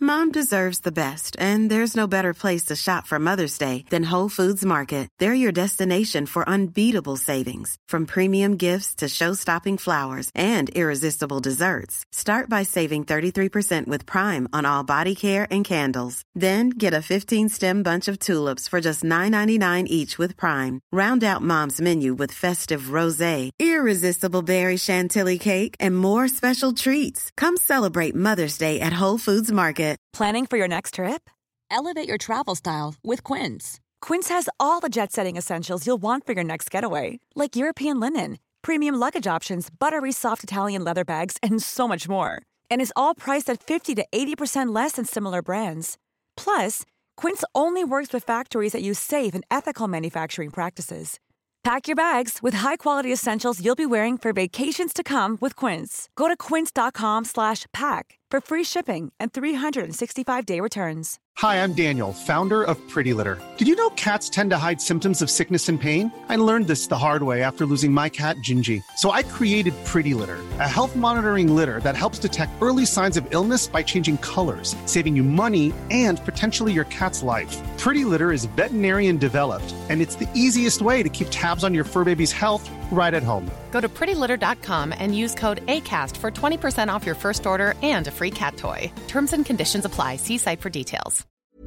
Mom deserves the best, and there's no better place to shop for Mother's Day than Whole Foods Market. They're your destination for unbeatable savings, from premium gifts to show-stopping flowers and irresistible desserts. Start by saving 33% with Prime on all body care and candles. Then get a 15-stem bunch of tulips for just $9.99 each with Prime. Round out Mom's menu with festive rosé, irresistible berry chantilly cake, and more special treats. Come celebrate Mother's Day at Whole Foods Market. Planning for your next trip? Elevate your travel style with Quince. Quince has all the jet-setting essentials you'll want for your next getaway, like European linen, premium luggage options, buttery soft Italian leather bags, and so much more. And is all priced at 50 to 80% less than similar brands. Plus, Quince only works with factories that use safe and ethical manufacturing practices. Pack your bags with high-quality essentials you'll be wearing for vacations to come with Quince. Go to quince.com/pack for free shipping and 365-day returns. Hi, I'm Daniel, founder of Pretty Litter. Did you know cats tend to hide symptoms of sickness and pain? I learned this the hard way after losing my cat, Gingy. So I created Pretty Litter, a health monitoring litter that helps detect early signs of illness by changing colors, saving you money and potentially your cat's life. Pretty Litter is veterinarian developed, and it's the easiest way to keep tabs on your fur baby's health right at home. Go to prettylitter.com and use code ACAST for 20% off your first order and a free cat toy. Terms and conditions apply. See site for details.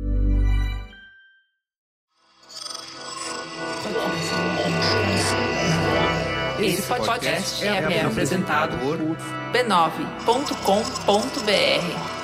Esse podcast é apresentado por b9.com.br.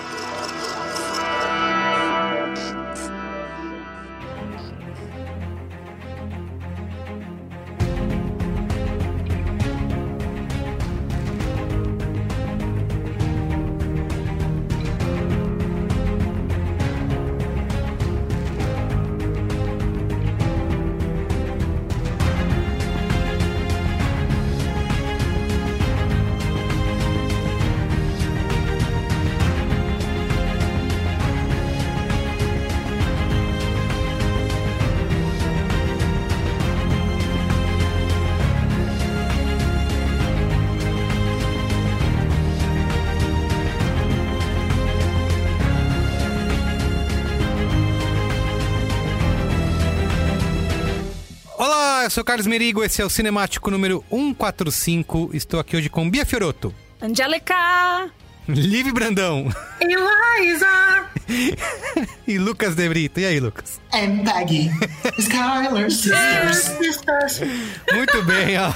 Eu sou Carlos Merigo, esse é o Cinemático número 145. Estou aqui hoje com Bia Fiorotto, Angélica, Liv Brandão, Eliza e Lucas De Brito. E aí, Lucas? And Peggy, Skyler Sisters. Muito bem, ó.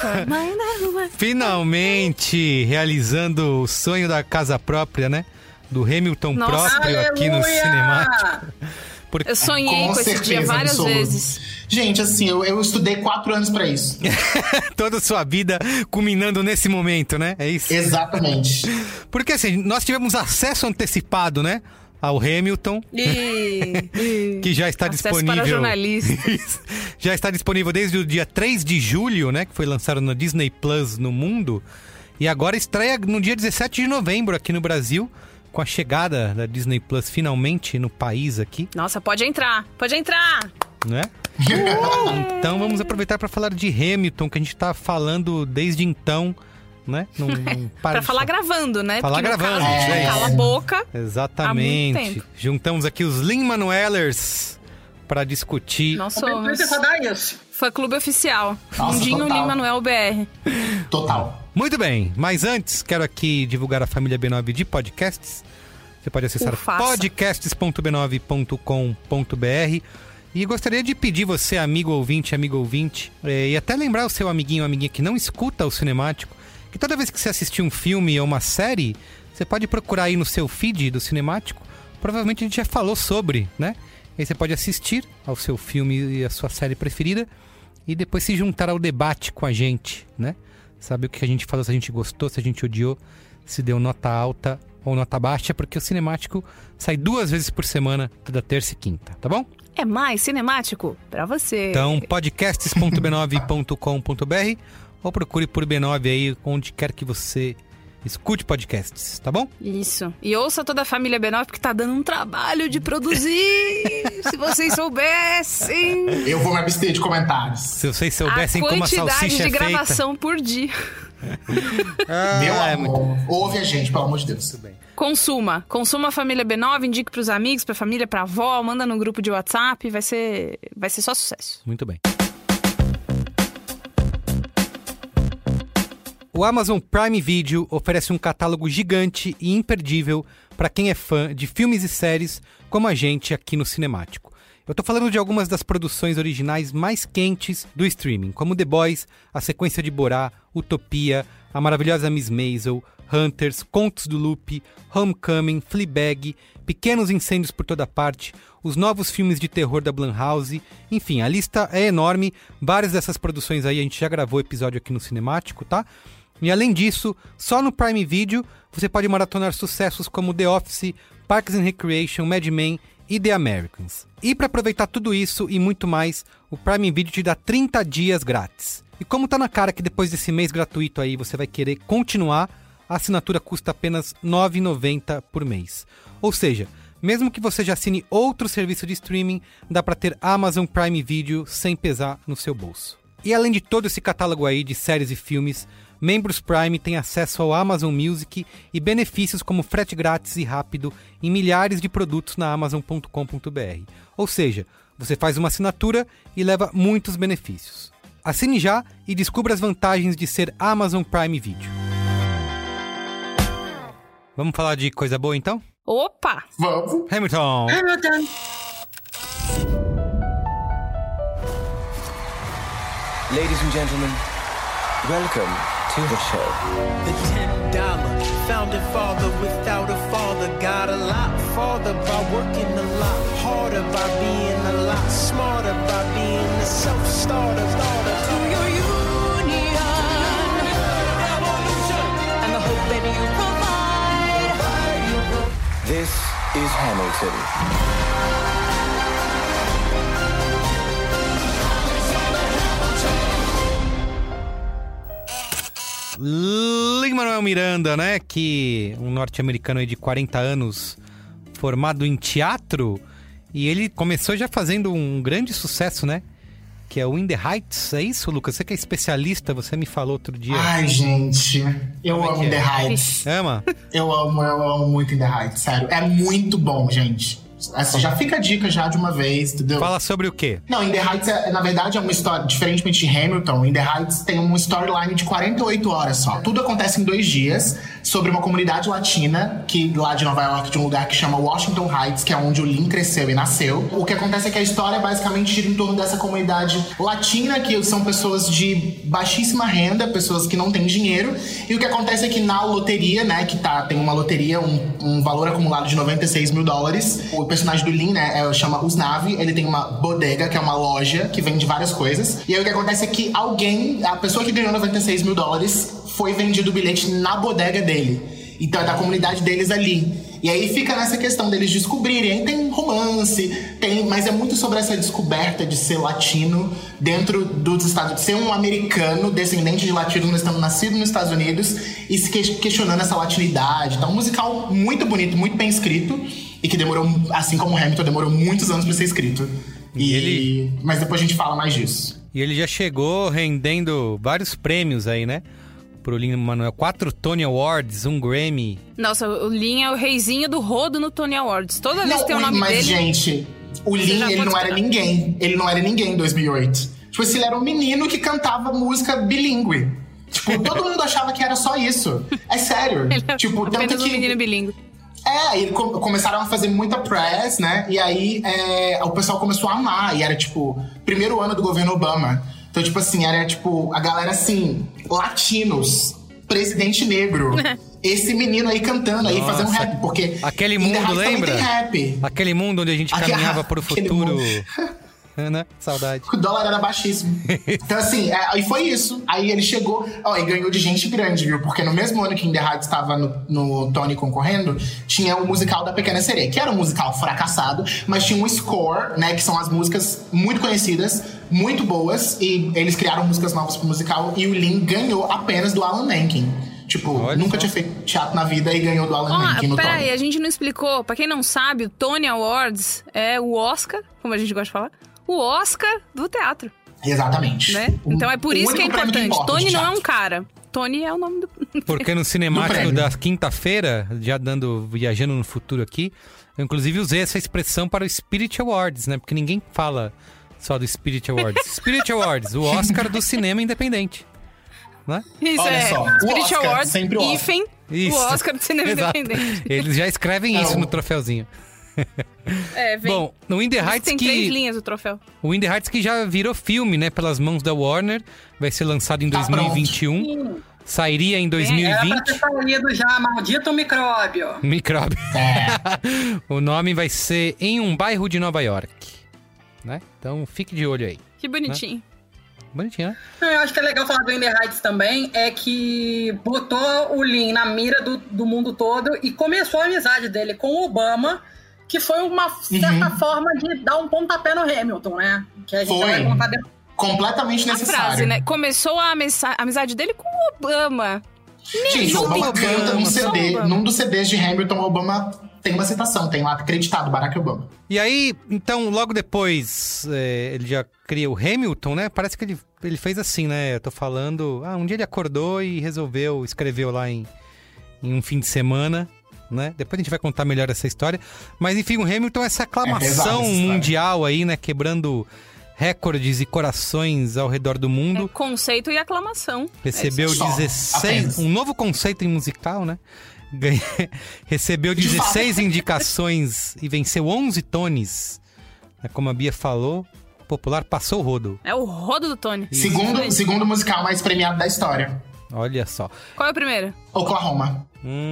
Finalmente realizando o sonho da casa própria, né? Do Hamilton próprio aqui no Cinemático. Porque... Eu sonhei com esse dia várias vezes. Gente, assim, eu estudei 4 anos pra isso. Toda a sua vida culminando nesse momento, né? É isso? Exatamente. Porque assim, nós tivemos acesso antecipado, né? Ao Hamilton. Que já está disponível. Para jornalistas. Já está disponível desde o dia 3 de julho, né? Que foi lançado na Disney Plus no mundo. E agora estreia no dia 17 de novembro aqui no Brasil. Com a chegada da Disney Plus finalmente no país aqui. Nossa, pode entrar! Pode entrar! Né? Então vamos aproveitar para falar de Hamilton, que a gente tá falando desde então, né? Não para falar gravando, né? Falar porque gravando, caso, a gente não cala a boca. Exatamente. Há muito tempo. Juntamos aqui os Lin-Manuelers para discutir. Nós somos fã-clube oficial. Mundinho Lin-Manuel BR. Total. Muito bem, mas antes quero aqui divulgar a família B9 de podcasts. Você pode acessar podcasts.b9.com.br. E gostaria de pedir você, amigo ouvinte, e até lembrar o seu amiguinho ou amiguinha que não escuta o Cinemático, que toda vez que você assistir um filme ou uma série, você pode procurar aí no seu feed do Cinemático. Provavelmente a gente já falou sobre, né? E aí você pode assistir ao seu filme e a sua série preferida e depois se juntar ao debate com a gente, né? Saber o que a gente falou, se a gente gostou, se a gente odiou, se deu nota alta ou nota baixa, porque o Cinemático sai 2 vezes por semana, toda terça e quinta, tá bom? É mais Cinemático pra você. Então, podcasts.b9.com.br ou procure por B9 aí, onde quer que você escute podcasts, tá bom? Isso. E ouça toda a família B9, porque tá dando um trabalho de produzir. Se vocês soubessem. Eu vou me abster de comentários. Se vocês soubessem como a salsicha é feita. A quantidade de gravação por dia. Meu amor, ouve a gente, pelo amor de Deus. Muito bem. Consuma a família B9, indique pros amigos, pra família, pra avó, manda no grupo de WhatsApp, vai ser só sucesso. Muito bem. O Amazon Prime Video oferece um catálogo gigante e imperdível para quem é fã de filmes e séries como a gente aqui no Cinemático. Eu tô falando de algumas das produções originais mais quentes do streaming, como The Boys, a sequência de Borá, Utopia, a maravilhosa Miss Maisel, Hunters, Contos do Loop, Homecoming, Fleabag, Pequenos Incêndios por Toda Parte, os novos filmes de terror da Blumhouse, enfim, a lista é enorme, várias dessas produções aí a gente já gravou episódio aqui no Cinemático, tá? E além disso, só no Prime Video você pode maratonar sucessos como The Office, Parks and Recreation, Mad Men e The Americans. E para aproveitar tudo isso e muito mais, o Prime Video te dá 30 dias grátis. E como tá na cara que depois desse mês gratuito aí você vai querer continuar, a assinatura custa apenas R$ 9,90 por mês. Ou seja, mesmo que você já assine outro serviço de streaming, dá para ter Amazon Prime Video sem pesar no seu bolso. E além de todo esse catálogo aí de séries e filmes, membros Prime têm acesso ao Amazon Music e benefícios como frete grátis e rápido em milhares de produtos na Amazon.com.br. Ou seja, você faz uma assinatura e leva muitos benefícios. Assine já e descubra as vantagens de ser Amazon Prime Video. Vamos falar de coisa boa então? Opa! Vamos. Hamilton! Ladies and gentlemen, welcome to the show. The $10 founding father without a father got a lot farther by working a lot harder, by being a lot smarter, by being a self-starter. To your union, revolution, and the hope that you provide. This is Hamilton. Lin-Manuel Miranda, né? Que um norte-americano aí de 40 anos, formado em teatro, e ele começou já fazendo um grande sucesso, né? Que é o In the Heights, é isso, Lucas? Você que é especialista, você me falou outro dia. Ai, gente, eu amo In the Heights. Ama? Eu amo muito In the Heights, sério. É muito bom, gente. Assim, já fica a dica já de uma vez, entendeu? Fala sobre o quê? Não, In the Heights, na verdade, é uma história, diferentemente de Hamilton, In the Heights tem uma storyline de 48 horas só. Tudo acontece em 2 dias, sobre uma comunidade latina, que lá de Nova York, de um lugar que chama Washington Heights, que é onde o Lin cresceu e nasceu. O que acontece é que a história basicamente gira em torno dessa comunidade latina, que são pessoas de baixíssima renda, pessoas que não têm dinheiro. E o que acontece é que na loteria, né, que tem uma loteria, um valor acumulado de $96 mil, o personagem do Lin, né, chama Usnavi, ele tem uma bodega, que é uma loja que vende várias coisas. E aí o que acontece é que a pessoa que ganhou $96 mil, foi vendido o bilhete na bodega dele. Então é da comunidade deles ali. E aí fica nessa questão deles descobrirem. Aí tem romance, mas é muito sobre essa descoberta de ser latino dentro dos Estados Unidos. Ser um americano, descendente de latinos, nascido nos Estados Unidos e se questionando essa latinidade. Então, um musical muito bonito, muito bem escrito. E que demorou, assim como o Hamilton, demorou muitos anos pra ser escrito. Mas depois a gente fala mais disso. E ele já chegou rendendo vários prêmios aí, né? Pro Lin-Manuel. 4 Tony Awards, 1 Grammy. Nossa, o Lin é o reizinho do rodo no Tony Awards. Toda vez que tem o nome dele... Mas, gente, o Lin, ele não era ninguém. Ele não era ninguém em 2008. Tipo assim, ele era um menino que cantava música bilíngue. Tipo, todo mundo achava que era só isso. É sério. Ele é tipo, apenas um menino bilíngue. E começaram a fazer muita press, né? E aí o pessoal começou a amar. E era, tipo, primeiro ano do governo Obama. Então, tipo assim, era, tipo, a galera, assim, latinos, presidente negro. Esse menino aí cantando, aí fazendo rap, porque... Aquele mundo, lembra? Tem rap. Aquele mundo onde a gente caminhava pro futuro... Né? Saudade. O dólar era baixíssimo. Então, assim, aí foi isso. Aí ele chegou, e ganhou de gente grande, viu? Porque no mesmo ano que In the Heights estava no Tony concorrendo, tinha o musical da Pequena Sereia, que era um musical fracassado, mas tinha um score, né? Que são as músicas muito conhecidas, muito boas, e eles criaram músicas novas pro musical, e o Lin ganhou apenas do Alan Menken. Tipo, nunca tinha feito teatro na vida e ganhou do Alan Menken no Tony. Peraí, a gente não explicou. Pra quem não sabe, o Tony Awards é o Oscar, como a gente gosta de falar, o Oscar do teatro. Exatamente. Né? Então é por isso que é importante. Tony não é um cara. Tony é o nome do... Porque no cinemático da quinta-feira, já viajando no futuro aqui, eu inclusive usei essa expressão para o Spirit Awards, né? Porque ninguém fala só do Spirit Awards. Spirit Awards, o Oscar do cinema independente. Né? Isso, Olha só, Spirit o Oscar, Awards, sempre o Oscar. hífen, o Oscar do cinema independente. Eles já escrevem isso no troféuzinho. Vem. Bom, no In The Heights tem 3 linhas o troféu. O In The Heights que já virou filme, né? Pelas mãos da Warner. Vai ser lançado em 2021. Sairia em 2020. Era pra ter saído já, maldito micróbio. Micróbio. O nome vai ser Em um Bairro de Nova York. Né? Então fique de olho aí. Que bonitinho. Né? Bonitinho, né? Eu acho que é legal falar do In The Heights também, é que botou o Lin na mira do mundo todo e começou a amizade dele com o Obama, que foi uma certa forma de dar um pontapé no Hamilton, né? Que a gente vai contar depois. Completamente necessário. A frase, né? Começou a amizade dele com o Obama. Gente, o Obama canta num CD. Num dos CDs de Hamilton, o Obama tem uma citação, tem lá acreditado Barack Obama. E aí, então, logo depois, ele já cria o Hamilton, né? Parece que ele fez assim, né? Eu tô falando... um dia ele acordou e escreveu lá em um fim de semana, né? Depois a gente vai contar melhor essa história. Mas, enfim, o Hamilton é essa aclamação mundial aí, né? Quebrando recordes e corações ao redor do mundo. Conceito e aclamação. Recebeu 16... Um novo conceito em musical, né? Recebeu 16 indicações e venceu 11 Tonys. Como a Bia falou, o popular passou o rodo. É o rodo do Tony. Segundo musical mais premiado da história. Olha só. Qual é o primeiro? Oklahoma.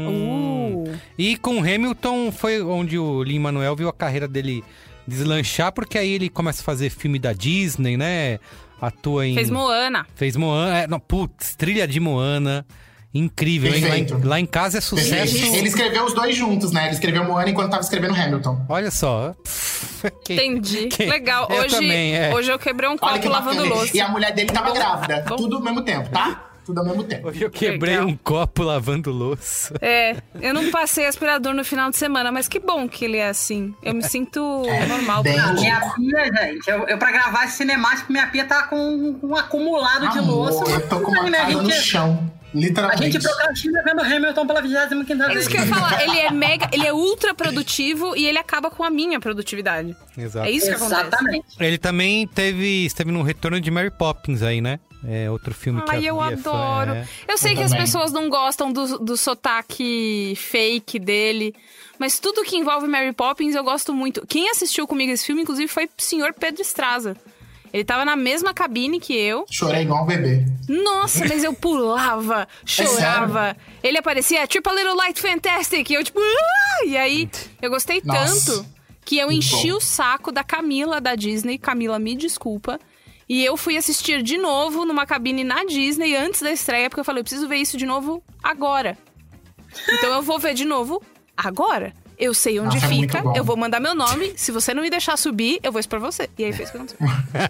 E com Hamilton foi onde o Lin-Manuel viu a carreira dele deslanchar, porque aí ele começa a fazer filme da Disney, né? Atua em... Fez Moana. Trilha de Moana. Incrível, hein? Lá em casa é sucesso. Ele escreveu os dois juntos, né? Ele escreveu Moana enquanto tava escrevendo Hamilton. Olha só. Entendi. Legal. Hoje eu quebrei um copo lavando louça. E a mulher dele tava grávida. Tudo ao mesmo tempo, tá? Tudo ao mesmo tempo. Hoje eu quebrei um copo lavando louça. Eu não passei aspirador no final de semana, mas que bom que ele é assim. Eu me sinto normal. Minha pia, gente, eu pra gravar esse cinemático, minha pia tá com um acumulado de louça. Eu tô com uma casa no chão. Literalmente. A gente procrastina vendo Hamilton pela 25ª vez. Isso que eu ia falar, ele é ultra produtivo e ele acaba com a minha produtividade. Exato. É isso que acontece. Exatamente. Ele também esteve no retorno de Mary Poppins aí, né? É outro filme que eu adoro. Eu sei que as pessoas não gostam do sotaque fake dele, mas tudo que envolve Mary Poppins eu gosto muito. Quem assistiu comigo esse filme, inclusive, foi o senhor Pedro Estraza. Ele tava na mesma cabine que eu. Chorei igual um bebê. Nossa, mas eu pulava, chorava. Ele aparecia, tipo a Little Light Fantastic. E eu tipo... E aí, eu gostei tanto que eu enchi o saco da Camila da Disney. Camila, me desculpa. E eu fui assistir de novo numa cabine na Disney antes da estreia. Porque eu falei, eu preciso ver isso de novo agora. Então eu vou ver de novo agora. Eu sei onde fica, eu vou mandar meu nome. Se você não me deixar subir, eu vou expor você. E aí fez o que aconteceu.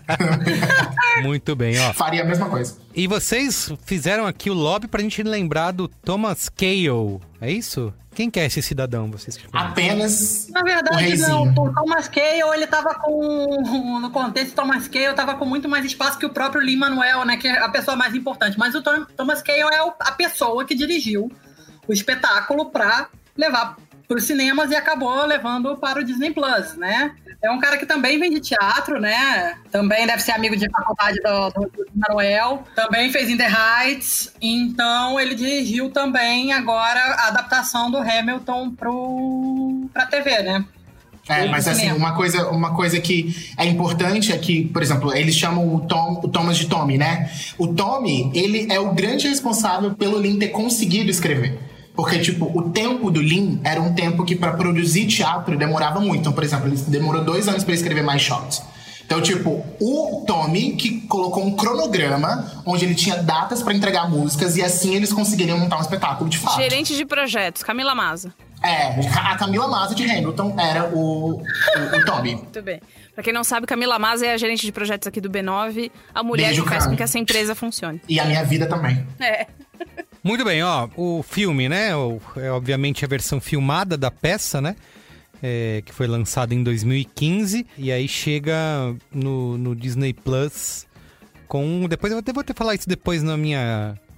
Muito bem, ó. Faria a mesma coisa. E vocês fizeram aqui o lobby pra gente lembrar do Thomas Kail. É isso? Quem que é esse cidadão? Vocês Apenas na verdade, não. O Thomas Kail, ele tava com... No contexto, Thomas Kail tava com muito mais espaço que o próprio Lin-Manuel, né? Que é a pessoa mais importante. Mas o Thomas Kail é a pessoa que dirigiu o espetáculo pra levar para os cinemas e acabou levando para o Disney Plus, né? É um cara que também vem de teatro, né? Também deve ser amigo de faculdade do Manuel. Também fez In The Heights. Então, ele dirigiu também agora a adaptação do Hamilton pra TV, né? Mas assim, uma coisa que é importante é que, por exemplo, eles chamam o Thomas de Tommy, né? O Tommy, ele é o grande responsável pelo Lin ter conseguido escrever. Porque, tipo, o tempo do Lin era um tempo que pra produzir teatro demorava muito. Então, por exemplo, ele demorou 2 anos pra escrever mais shots. Então, tipo, o Tommy que colocou um cronograma onde ele tinha datas pra entregar músicas e assim eles conseguiriam montar um espetáculo de fato. Gerente de projetos, Camila Maza. A Camila Maza de Hamilton era o Tommy. Muito bem. Pra quem não sabe, Camila Maza é a gerente de projetos aqui do B9, a mulher que faz com que essa empresa funcione. E a minha vida também. Muito bem, ó, o filme, né, é obviamente a versão filmada da peça, né, que foi lançada em 2015, e aí chega no Disney Plus com... Depois eu vou ter que falar isso depois na minha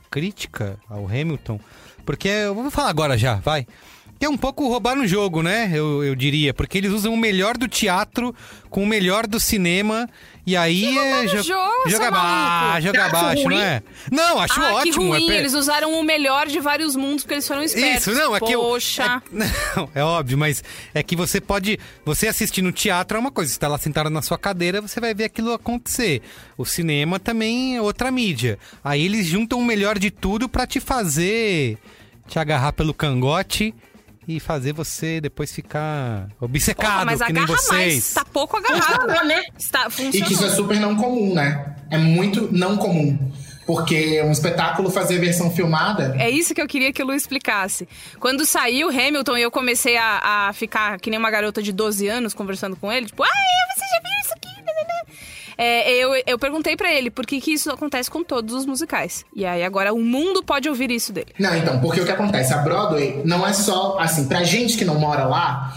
crítica ao Hamilton, porque eu vou falar agora já, vai. Que é um pouco roubar no jogo, né? Eu diria. Porque eles usam o melhor do teatro com o melhor do cinema. E aí joga baixo, não é? Não, acho ótimo. Que ruim, eles usaram o melhor de vários mundos porque eles foram espertos. Isso, não, é Poxa. que não, é óbvio, mas é que você pode... Você assistir no teatro é uma coisa. Você tá lá sentado na sua cadeira, você vai ver aquilo acontecer. O cinema também é outra mídia. Aí eles juntam o melhor de tudo pra te fazer... Te agarrar pelo cangote... E fazer você depois ficar obcecado, mas que nem vocês. Mais, tá pouco agarrado, né? E que isso é super não comum, né? É muito não comum. Porque um espetáculo fazer versão filmada... É isso que eu queria que o Lu explicasse. Quando saiu Hamilton e eu comecei a ficar que nem uma garota de 12 anos conversando com ele, tipo, você já viu isso aqui? Eu perguntei pra ele por que isso acontece com todos os musicais. E aí agora o mundo pode ouvir isso dele. Não, então, porque o que acontece? A Broadway não é só, assim, pra gente que não mora lá,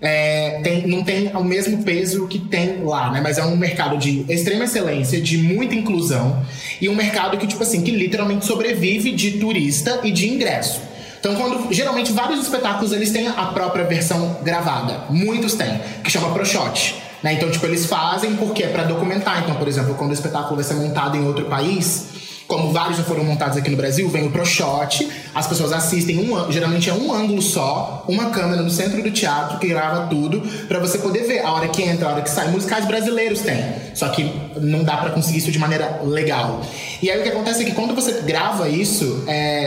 não tem o mesmo peso que tem lá, né? Mas é um mercado de extrema excelência, de muita inclusão. E um mercado que, tipo assim, que literalmente sobrevive de turista e de ingresso. Então, geralmente, vários espetáculos, eles têm a própria versão gravada. Muitos têm, que chama Pro Shot. Né? Então, tipo, eles fazem porque é pra documentar. Então, por exemplo, quando o espetáculo vai ser montado em outro país, como vários já foram montados aqui no Brasil, vem o Pro Shot, as pessoas assistem, geralmente é um ângulo só, uma câmera no centro do teatro que grava tudo, pra você poder ver a hora que entra, a hora que sai. Musicais brasileiros tem, só que não dá pra conseguir isso de maneira legal. E aí o que acontece é que quando você grava isso,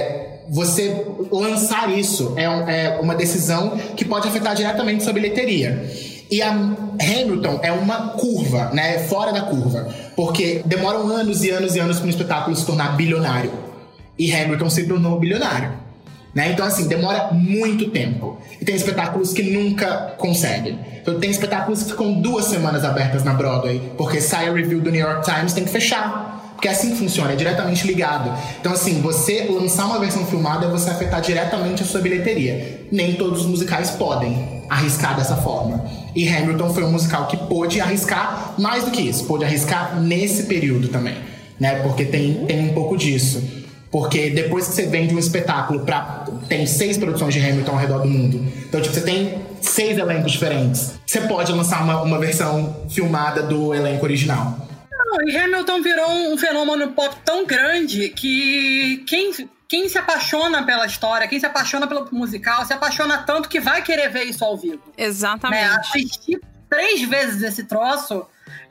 você lançar isso é uma decisão que pode afetar diretamente sua bilheteria. E a Hamilton é uma curva, né? Fora da curva. Porque demoram anos e anos e anos para um espetáculo se tornar bilionário. E Hamilton se tornou bilionário. Né? Então, assim, demora muito tempo. E tem espetáculos que nunca conseguem. Então, tem espetáculos que ficam 2 semanas abertas na Broadway. Porque sai a review do New York Times, tem que fechar. Porque é assim que funciona, é diretamente ligado. Então, assim, você lançar uma versão filmada é você afetar diretamente a sua bilheteria. Nem todos os musicais podem arriscar dessa forma. E Hamilton foi um musical que pôde arriscar mais do que isso. Pôde arriscar nesse período também, né? Porque tem um pouco disso. Porque depois que você vende um espetáculo tem 6 produções de Hamilton ao redor do mundo. Então, tipo, você tem 6 elencos diferentes. Você pode lançar uma versão filmada do elenco original. E Hamilton virou um fenômeno pop tão grande que quem se apaixona pela história, quem se apaixona pelo musical, se apaixona tanto que vai querer ver isso ao vivo. Exatamente. Né? Assistir 3 vezes esse troço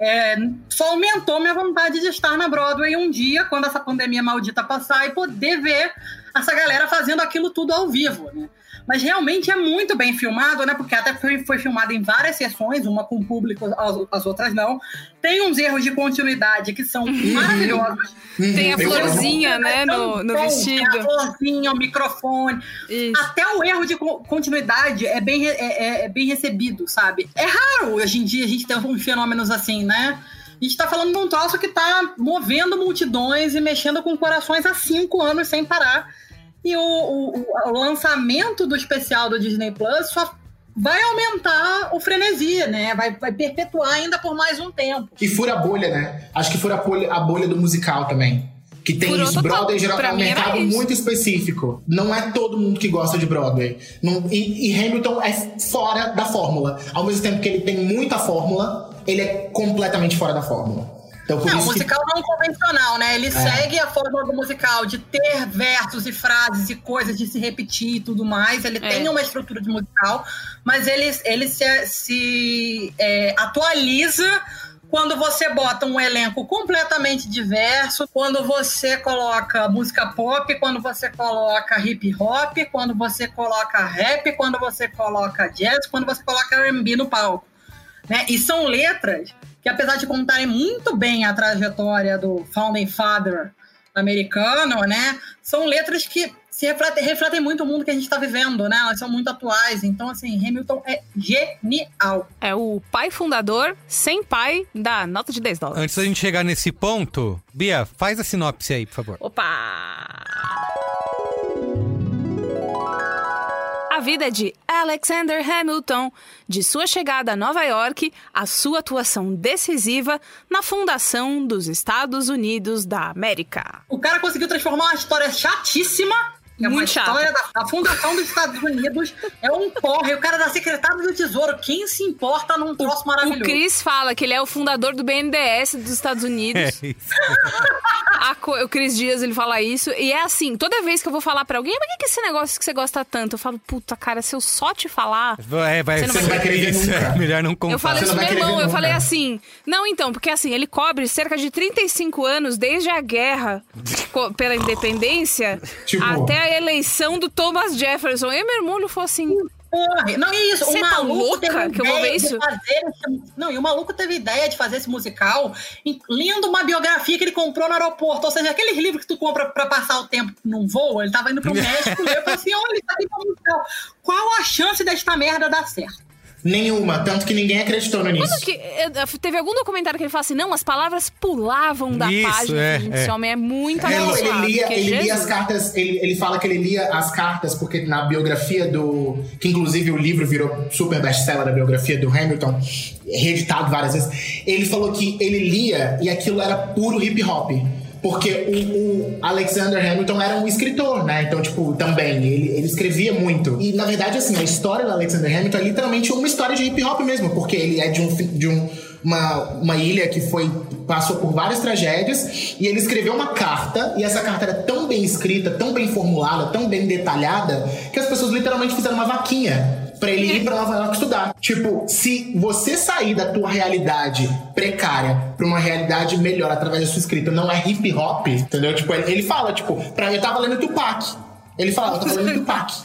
só aumentou minha vontade de estar na Broadway um dia, quando essa pandemia maldita passar, e poder ver essa galera fazendo aquilo tudo ao vivo, né? Mas realmente é muito bem filmado, né? Porque até foi filmado em várias sessões, uma com público, as outras não. Tem uns erros de continuidade que são maravilhosos. Tem a florzinha, né, no vestido. Tem a florzinha, o microfone. Isso. Até o erro de continuidade é bem recebido, sabe? É raro hoje em dia a gente ter uns fenômenos assim, né? A gente tá falando de um troço que tá movendo multidões e mexendo com corações há 5 anos sem parar. E o lançamento do especial do Disney Plus só vai aumentar o frenesi, né? Vai perpetuar ainda por mais um tempo. E fura a bolha, né? Acho que fura a bolha do musical também. Que tem isso. Broadway geralmente é um mercado muito específico. Não é todo mundo que gosta de Broadway. E Hamilton é fora da fórmula. Ao mesmo tempo que ele tem muita fórmula, ele é completamente fora da fórmula. Então, o musical não convencional, né? Ele segue a fórmula do musical de ter versos e frases e coisas de se repetir e tudo mais. Ele tem uma estrutura de musical, mas ele se atualiza quando você bota um elenco completamente diverso, quando você coloca música pop, quando você coloca hip hop, quando você coloca rap, quando você coloca jazz, quando você coloca R&B no palco. Né? E são letras que, apesar de contarem muito bem a trajetória do Founding Father americano, né, são letras que se refletem muito o mundo que a gente está vivendo, né? Elas são muito atuais. Então, assim, Hamilton é genial. É o pai fundador, sem pai, da nota de $10. Antes da gente chegar nesse ponto, Bia, faz a sinopse aí, por favor. Opa! a vida de Alexander Hamilton, de sua chegada a Nova York, a sua atuação decisiva na fundação dos Estados Unidos da América. O cara conseguiu transformar uma história chatíssima. É uma história da fundação dos Estados Unidos. É um porre. O cara da secretária do Tesouro. Quem se importa num troço maravilhoso? O Chris fala que ele é o fundador do BNDES dos Estados Unidos. É isso. O Chris Dias, ele fala isso. E é assim, toda vez que eu vou falar pra alguém, mas que é esse negócio que você gosta tanto? Eu falo, puta, cara, se eu só te falar... você não vai querer isso. É melhor não contar. Eu falei isso pro meu irmão. Eu falei assim... Não, então, porque assim, ele cobre cerca de 35 anos, desde a guerra pela independência, até a eleição do Thomas Jefferson. E meu irmão, ele falou assim... Porra, não, e isso, você tá louca que eu vou ver isso? E o maluco teve ideia de fazer esse musical lendo uma biografia que ele comprou no aeroporto. Ou seja, aqueles livros que tu compra pra passar o tempo num voo, ele tava indo pro México e eu falei assim, olha, ele tá aqui pro musical. Qual a chance desta merda dar certo? Nenhuma, tanto que ninguém acreditou no início. Teve algum documentário que ele fala assim, não, as palavras pulavam da página. Gente, esse homem é muito abençoado. Ele lia as cartas, ele fala que ele lia as cartas, porque na biografia que inclusive o livro virou super best-seller da biografia do Hamilton, reeditado várias vezes, ele falou que ele lia e aquilo era puro hip-hop. Porque o Alexander Hamilton era um escritor, né? Então, também, ele escrevia muito. E, na verdade, assim, a história do Alexander Hamilton é literalmente uma história de hip-hop mesmo. Porque ele é de uma ilha que passou por várias tragédias. E ele escreveu uma carta. E essa carta era tão bem escrita, tão bem formulada, tão bem detalhada, que as pessoas literalmente fizeram uma vaquinha pra ele ir pra Nova York estudar. Se você sair da tua realidade precária pra uma realidade melhor através da sua escrita, não é hip hop, entendeu? Ele fala, pra mim, eu tava lendo Tupac. Ele fala, eu tava lendo Tupac.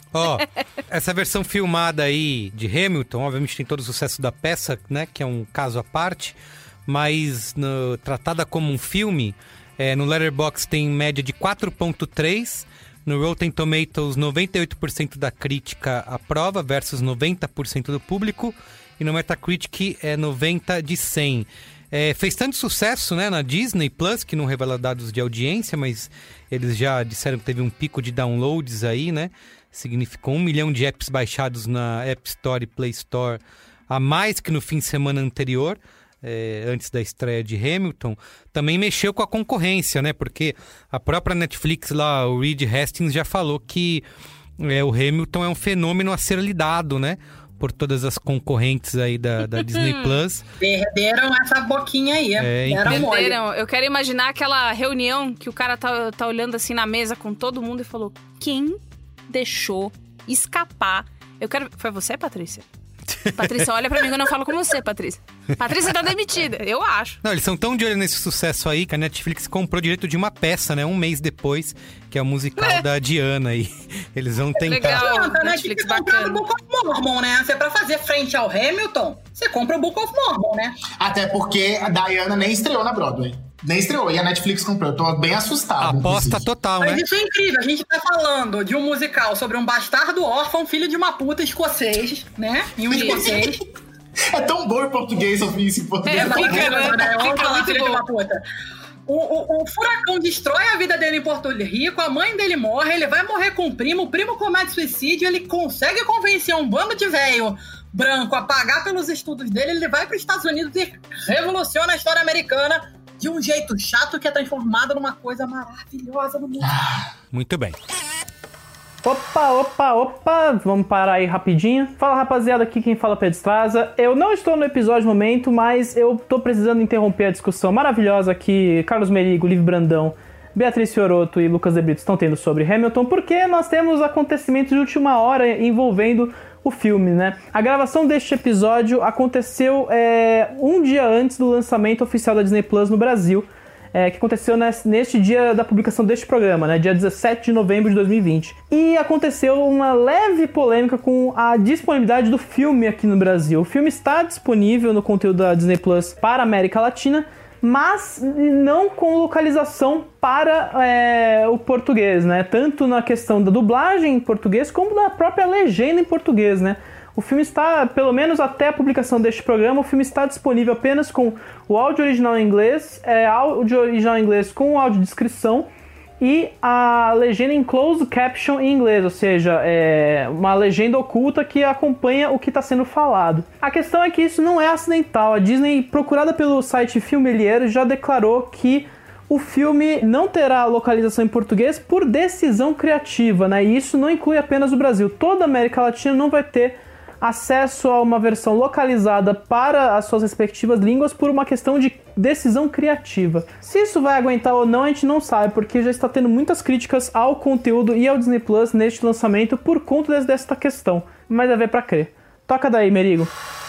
Essa versão filmada aí de Hamilton, obviamente tem todo o sucesso da peça, né? Que é um caso à parte, mas tratada como um filme, no Letterboxd tem média de 4.3, no Rotten Tomatoes 98% da crítica aprova versus 90% do público, e no Metacritic é 90 de 100. Fez tanto sucesso, né, na Disney Plus, que não revela dados de audiência, mas eles já disseram que teve um pico de downloads aí, né? Significou 1 milhão de apps baixados na App Store e Play Store a mais que no fim de semana anterior, antes da estreia de Hamilton. Também mexeu com a concorrência, né? Porque a própria Netflix lá, o Reed Hastings, já falou que o Hamilton é um fenômeno a ser lidado, né? Por todas as concorrentes aí da Disney Plus. Perderam essa boquinha aí. Perderam. Eu quero imaginar aquela reunião que o cara tá olhando assim na mesa com todo mundo e falou: quem deixou escapar? Foi você, Patrícia? Patrícia, olha pra mim que eu não falo com você, Patrícia. Patrícia tá demitida, eu acho. Não, eles são tão de olho nesse sucesso aí que a Netflix comprou direito de uma peça, né? Um mês depois, que é o musical da Diana aí. Eles vão tentar... Legal, a Netflix bacana. O Book of Mormon, né? Se é pra fazer frente ao Hamilton, você compra o Book of Mormon, né? Até porque a Diana nem estreou na Broadway. Nem estreou, e a Netflix comprou. Eu tô bem assustado. Aposta total, né? Mas isso é incrível. A gente tá falando de um musical sobre um bastardo órfão, filho de uma puta escocês, né? E um escocês. É tão bom em português ouvir isso em português. Vamos falar filho de uma puta. O furacão destrói a vida dele em Porto Rico, a mãe dele morre, ele vai morrer com o primo comete suicídio, ele consegue convencer um bando de velho branco a pagar pelos estudos dele, ele vai para os Estados Unidos e revoluciona a história americana de um jeito chato que é transformado numa coisa maravilhosa no mundo. Muito bem. Opa, vamos parar aí rapidinho. Fala, rapaziada, aqui quem fala é Pedro Estraza. Eu não estou no episódio no momento, mas eu tô precisando interromper a discussão maravilhosa que Carlos Merigo, Liv Brandão, Beatriz Fiorotto e Lucas De Brito estão tendo sobre Hamilton, porque nós temos acontecimentos de última hora envolvendo o filme, né? A gravação deste episódio aconteceu um dia antes do lançamento oficial da Disney Plus no Brasil, que aconteceu neste dia da publicação deste programa, né? Dia 17 de novembro de 2020. E aconteceu uma leve polêmica com a disponibilidade do filme aqui no Brasil. O filme está disponível no conteúdo da Disney Plus para a América Latina, mas não com localização para o português, né? Tanto na questão da dublagem em português, como na própria legenda em português, né? O filme está, pelo menos até a publicação deste programa, o filme está disponível apenas com o áudio original em inglês, áudio original em inglês com áudio descrição e a legenda em closed caption em inglês, ou seja, uma legenda oculta que acompanha o que está sendo falado. A questão é que isso não é acidental. A Disney, procurada pelo site Filmelier, já declarou que o filme não terá localização em português por decisão criativa, né? E isso não inclui apenas o Brasil. Toda a América Latina não vai ter acesso a uma versão localizada para as suas respectivas línguas por uma questão de decisão criativa. Se isso vai aguentar ou não, a gente não sabe, porque já está tendo muitas críticas ao conteúdo e ao Disney Plus neste lançamento por conta desta questão. Mas é ver pra crer. Toca daí, Merigo.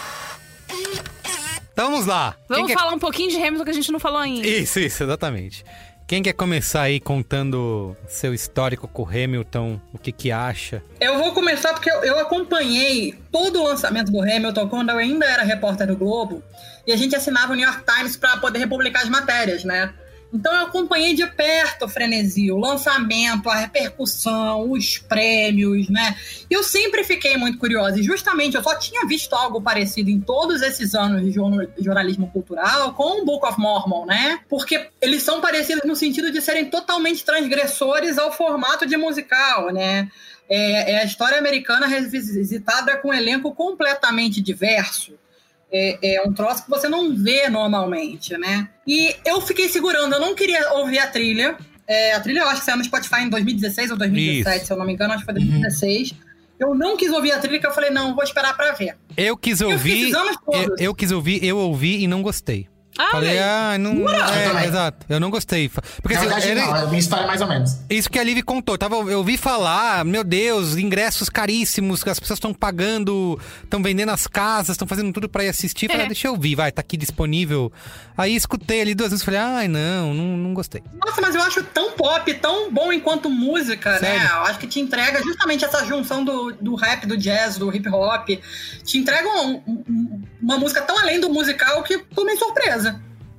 Vamos lá. Vamos falar um pouquinho de Hamilton que a gente não falou ainda. Isso, exatamente. Quem quer começar aí contando seu histórico com o Hamilton, o que acha? Eu vou começar porque eu acompanhei todo o lançamento do Hamilton quando eu ainda era repórter do Globo e a gente assinava o New York Times para poder republicar as matérias, né? Então eu acompanhei de perto o frenesi, o lançamento, a repercussão, os prêmios, né? E eu sempre fiquei muito curiosa. E justamente eu só tinha visto algo parecido em todos esses anos de jornalismo cultural com o Book of Mormon, né? Porque eles são parecidos no sentido de serem totalmente transgressores ao formato de musical, né? É a história americana revisitada com um elenco completamente diverso. É um troço que você não vê normalmente, né? E eu fiquei segurando, eu não queria ouvir a trilha. A trilha eu acho que saiu no Spotify em 2016 ou 2017, Isso. Se eu não me engano, acho que foi 2016. Eu não quis ouvir a trilha, que eu falei, não, vou esperar pra ver. Eu quis ouvir, eu ouvi e não gostei. Falei, não. Exato. Eu não gostei. Porque, na verdade, não, a minha história é mais ou menos. Isso que a Liv contou. Eu ouvi falar, meu Deus, ingressos caríssimos, que as pessoas estão pagando, estão vendendo as casas, estão fazendo tudo pra ir assistir. Falei, deixa eu ouvir, tá aqui disponível. Aí escutei ali 2 vezes, falei, não gostei. Nossa, mas eu acho tão pop, tão bom enquanto música, Sério? né? Eu acho que te entrega justamente essa junção do rap, do jazz, do hip hop. Te entrega uma música tão além do musical que tomei surpresa.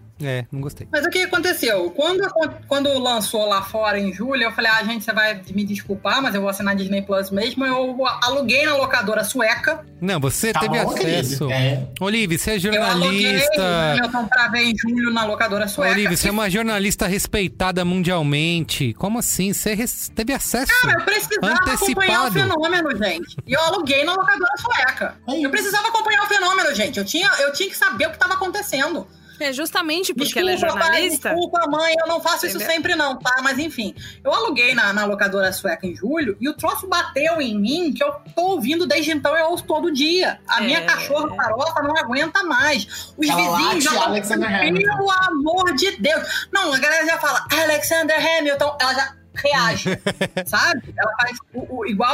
Não gostei. Mas o que aconteceu? Quando lançou lá fora em julho, eu falei, gente, você vai me desculpar, mas eu vou assinar Disney Plus mesmo. Eu aluguei na locadora sueca. Não, você teve acesso. Olivia, você é jornalista. Eu aluguei, eu pra ver em julho na locadora sueca. Olivia, você é uma jornalista respeitada mundialmente. Como assim? Você teve acesso eu precisava acompanhar o fenômeno, gente. E eu aluguei na locadora sueca. Eu precisava acompanhar o fenômeno, gente. Eu tinha que saber o que estava acontecendo. Justamente porque ela é jornalista. Pai, desculpa, mãe, eu não faço isso sempre não, tá? Mas enfim, eu aluguei na locadora sueca em julho e o troço bateu em mim que eu tô ouvindo desde então, eu ouço todo dia. A minha cachorra farofa não aguenta mais. Os vizinhos já falam, pelo amor de Deus. Não, a galera já fala, Alexander Hamilton, ela já reage, sabe? Ela faz igual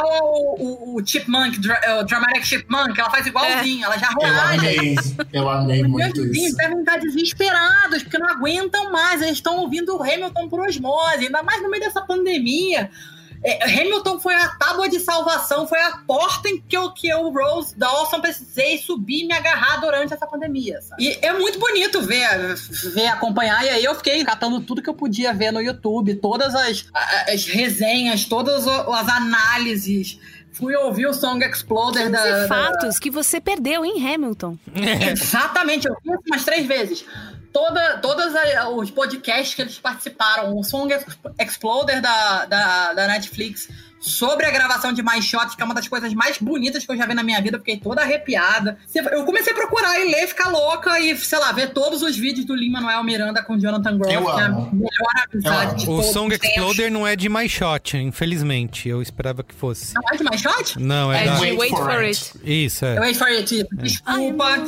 o Chipmunk, o Dramatic Chipmunk, ela faz igualzinho, ela já reage. Eu amei muito isso. Eles devem estar desesperados, porque não aguentam mais, eles estão ouvindo o Hamilton por osmose, ainda mais no meio dessa pandemia. Hamilton foi a tábua de salvação, foi a porta em que eu Rose Dawson, precisei subir e me agarrar durante essa pandemia, sabe? E é muito bonito ver, acompanhar, e aí eu fiquei catando tudo que eu podia ver no YouTube, todas as resenhas, todas as análises. Fui ouvir o Song Exploder fatos que você perdeu em Hamilton. Exatamente, eu vi umas 3 vezes. Todos os podcasts que eles participaram, o Song Exploder da Netflix sobre a gravação de My Shot, que é uma das coisas mais bonitas que eu já vi na minha vida, fiquei toda arrepiada. Eu comecei a procurar e ler, ficar louca e, sei lá, ver todos os vídeos do Lin-Manuel Miranda com Jonathan Groff, que é a melhor amizade de todos. O Song Exploder não é de My Shot, infelizmente. Eu esperava que fosse. Não é de My Shot? Não, é de Wait for It. Isso, Wait for It. Desculpa.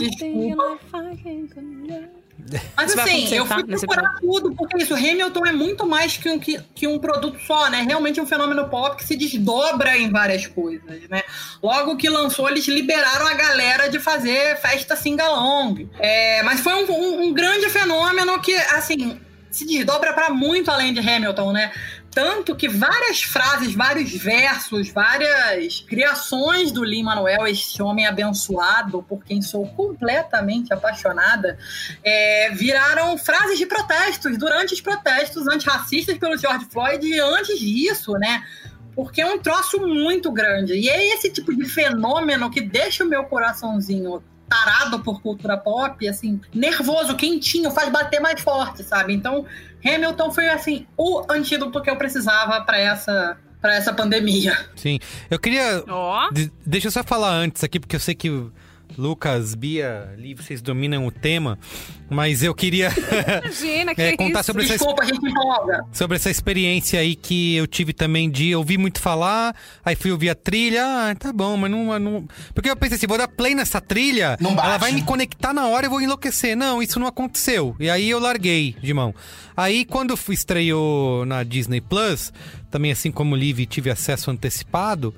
Mas assim, eu fui procurar tudo, porque isso, Hamilton é muito mais que um produto só, né? Realmente é um fenômeno pop que se desdobra em várias coisas, né? Logo que lançou, eles liberaram a galera de fazer festa sing-along. Mas foi um grande fenômeno que, assim, se desdobra para muito além de Hamilton, né? Tanto que várias frases, vários versos, várias criações do Lin-Manuel, este homem abençoado, por quem sou completamente apaixonada, viraram frases de protestos, durante os protestos antirracistas pelo George Floyd e antes disso, né? Porque é um troço muito grande. E é esse tipo de fenômeno que deixa o meu coraçãozinho tarado por cultura pop, assim, nervoso, quentinho, faz bater mais forte, sabe? Então, Hamilton foi, assim, o antídoto que eu precisava pra essa pandemia. Sim. Eu queria... Deixa eu só falar antes aqui, porque eu sei que o Lucas, Bia, Liv, vocês dominam o tema, mas eu queria Imagina, que contar sobre Desculpa, a gente empolga. sobre essa experiência aí que eu tive também de ouvir muito falar, aí fui ouvir a trilha, tá bom, mas não... Porque eu pensei assim, vou dar play nessa trilha, ela vai me conectar na hora e eu vou enlouquecer. Não, isso não aconteceu. E aí eu larguei de mão. Aí quando estreou na Disney Plus, também assim como o Liv, tive acesso antecipado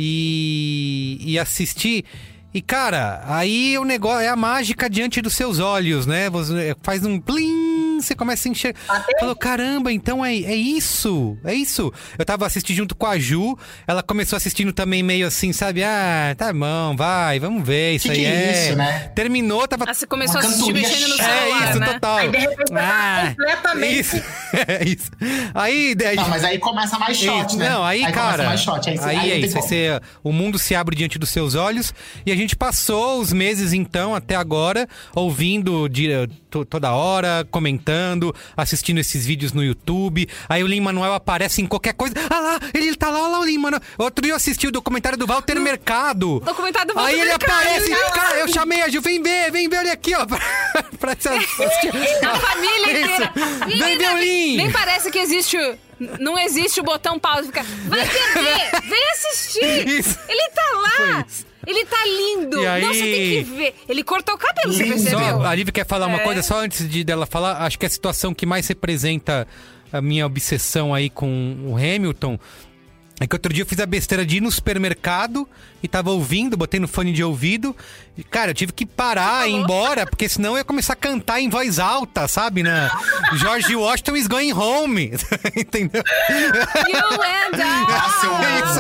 e assisti... E, cara, aí o negócio é a mágica diante dos seus olhos, né? Você faz um plim, você começa a enxergar. Falou, caramba, então é isso, é isso. Eu tava assistindo junto com a Ju, ela começou assistindo também meio assim, sabe? Ah, tá bom, vai, vamos ver, isso aí é isso, né? Terminou, tava... Você começou a assistir mexendo no celular, É isso, né? total. Aí, de repente, completamente... Isso, é isso. Aí... Não, mas aí começa mais shot, né? Não, aí cara... Mais shot, aí é isso, o mundo se abre diante dos seus olhos e a gente passou os meses, então, até agora, ouvindo toda hora, comentando, assistindo esses vídeos no YouTube. Aí o Lin-Manuel aparece em qualquer coisa. Ah lá, ele tá lá, olha lá o Lin-Manuel. Outro dia eu assisti o documentário do Walter Mercado. Documentário do Walter Aí ele Mercado, aparece, cara, eu chamei a Ju, vem ver, olha aqui, ó. pra assistir. A família inteira. Vem ver o Lin. Nem parece que existe... Não existe o botão pause. Fica, vai ver, vem assistir. Isso. Ele tá lá. Ele tá lindo. E aí... Não, você tem que ver. Ele cortou o cabelo, você percebeu? A Lívia quer falar uma coisa, só antes dela falar. Acho que a situação que mais representa a minha obsessão aí com o Hamilton é que outro dia eu fiz a besteira de ir no supermercado e tava ouvindo, botei no fone de ouvido. E, cara, eu tive que parar e ir embora, porque senão eu ia começar a cantar em voz alta, sabe? Né? George Washington is going home. Entendeu? You and I. Isso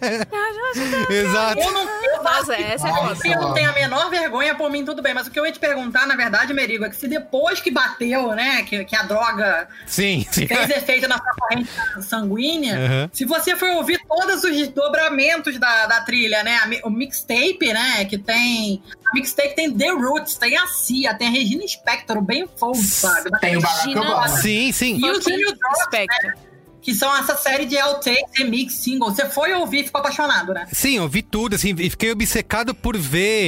é. Exato. Nossa, essa é foda. Eu não tenho a menor vergonha, por mim tudo bem. Mas o que eu ia te perguntar, na verdade, Merigo, é que se depois que bateu, né, que a droga sim. fez efeito na sua corrente sanguínea, se você for ouvir todos os desdobramentos da trilha, né, o mixtape, né, que tem... A mixtape tem The Roots, tem a Cia, tem a Regina Spector, o Ben Folds, sabe? Tem o Barack Obama. Sim. E o Jimmy Drops, né? Que são essa série de outtakes, remix, singles. Você foi ouvir e ficou apaixonado, né? Sim, eu vi tudo, assim, e fiquei obcecado por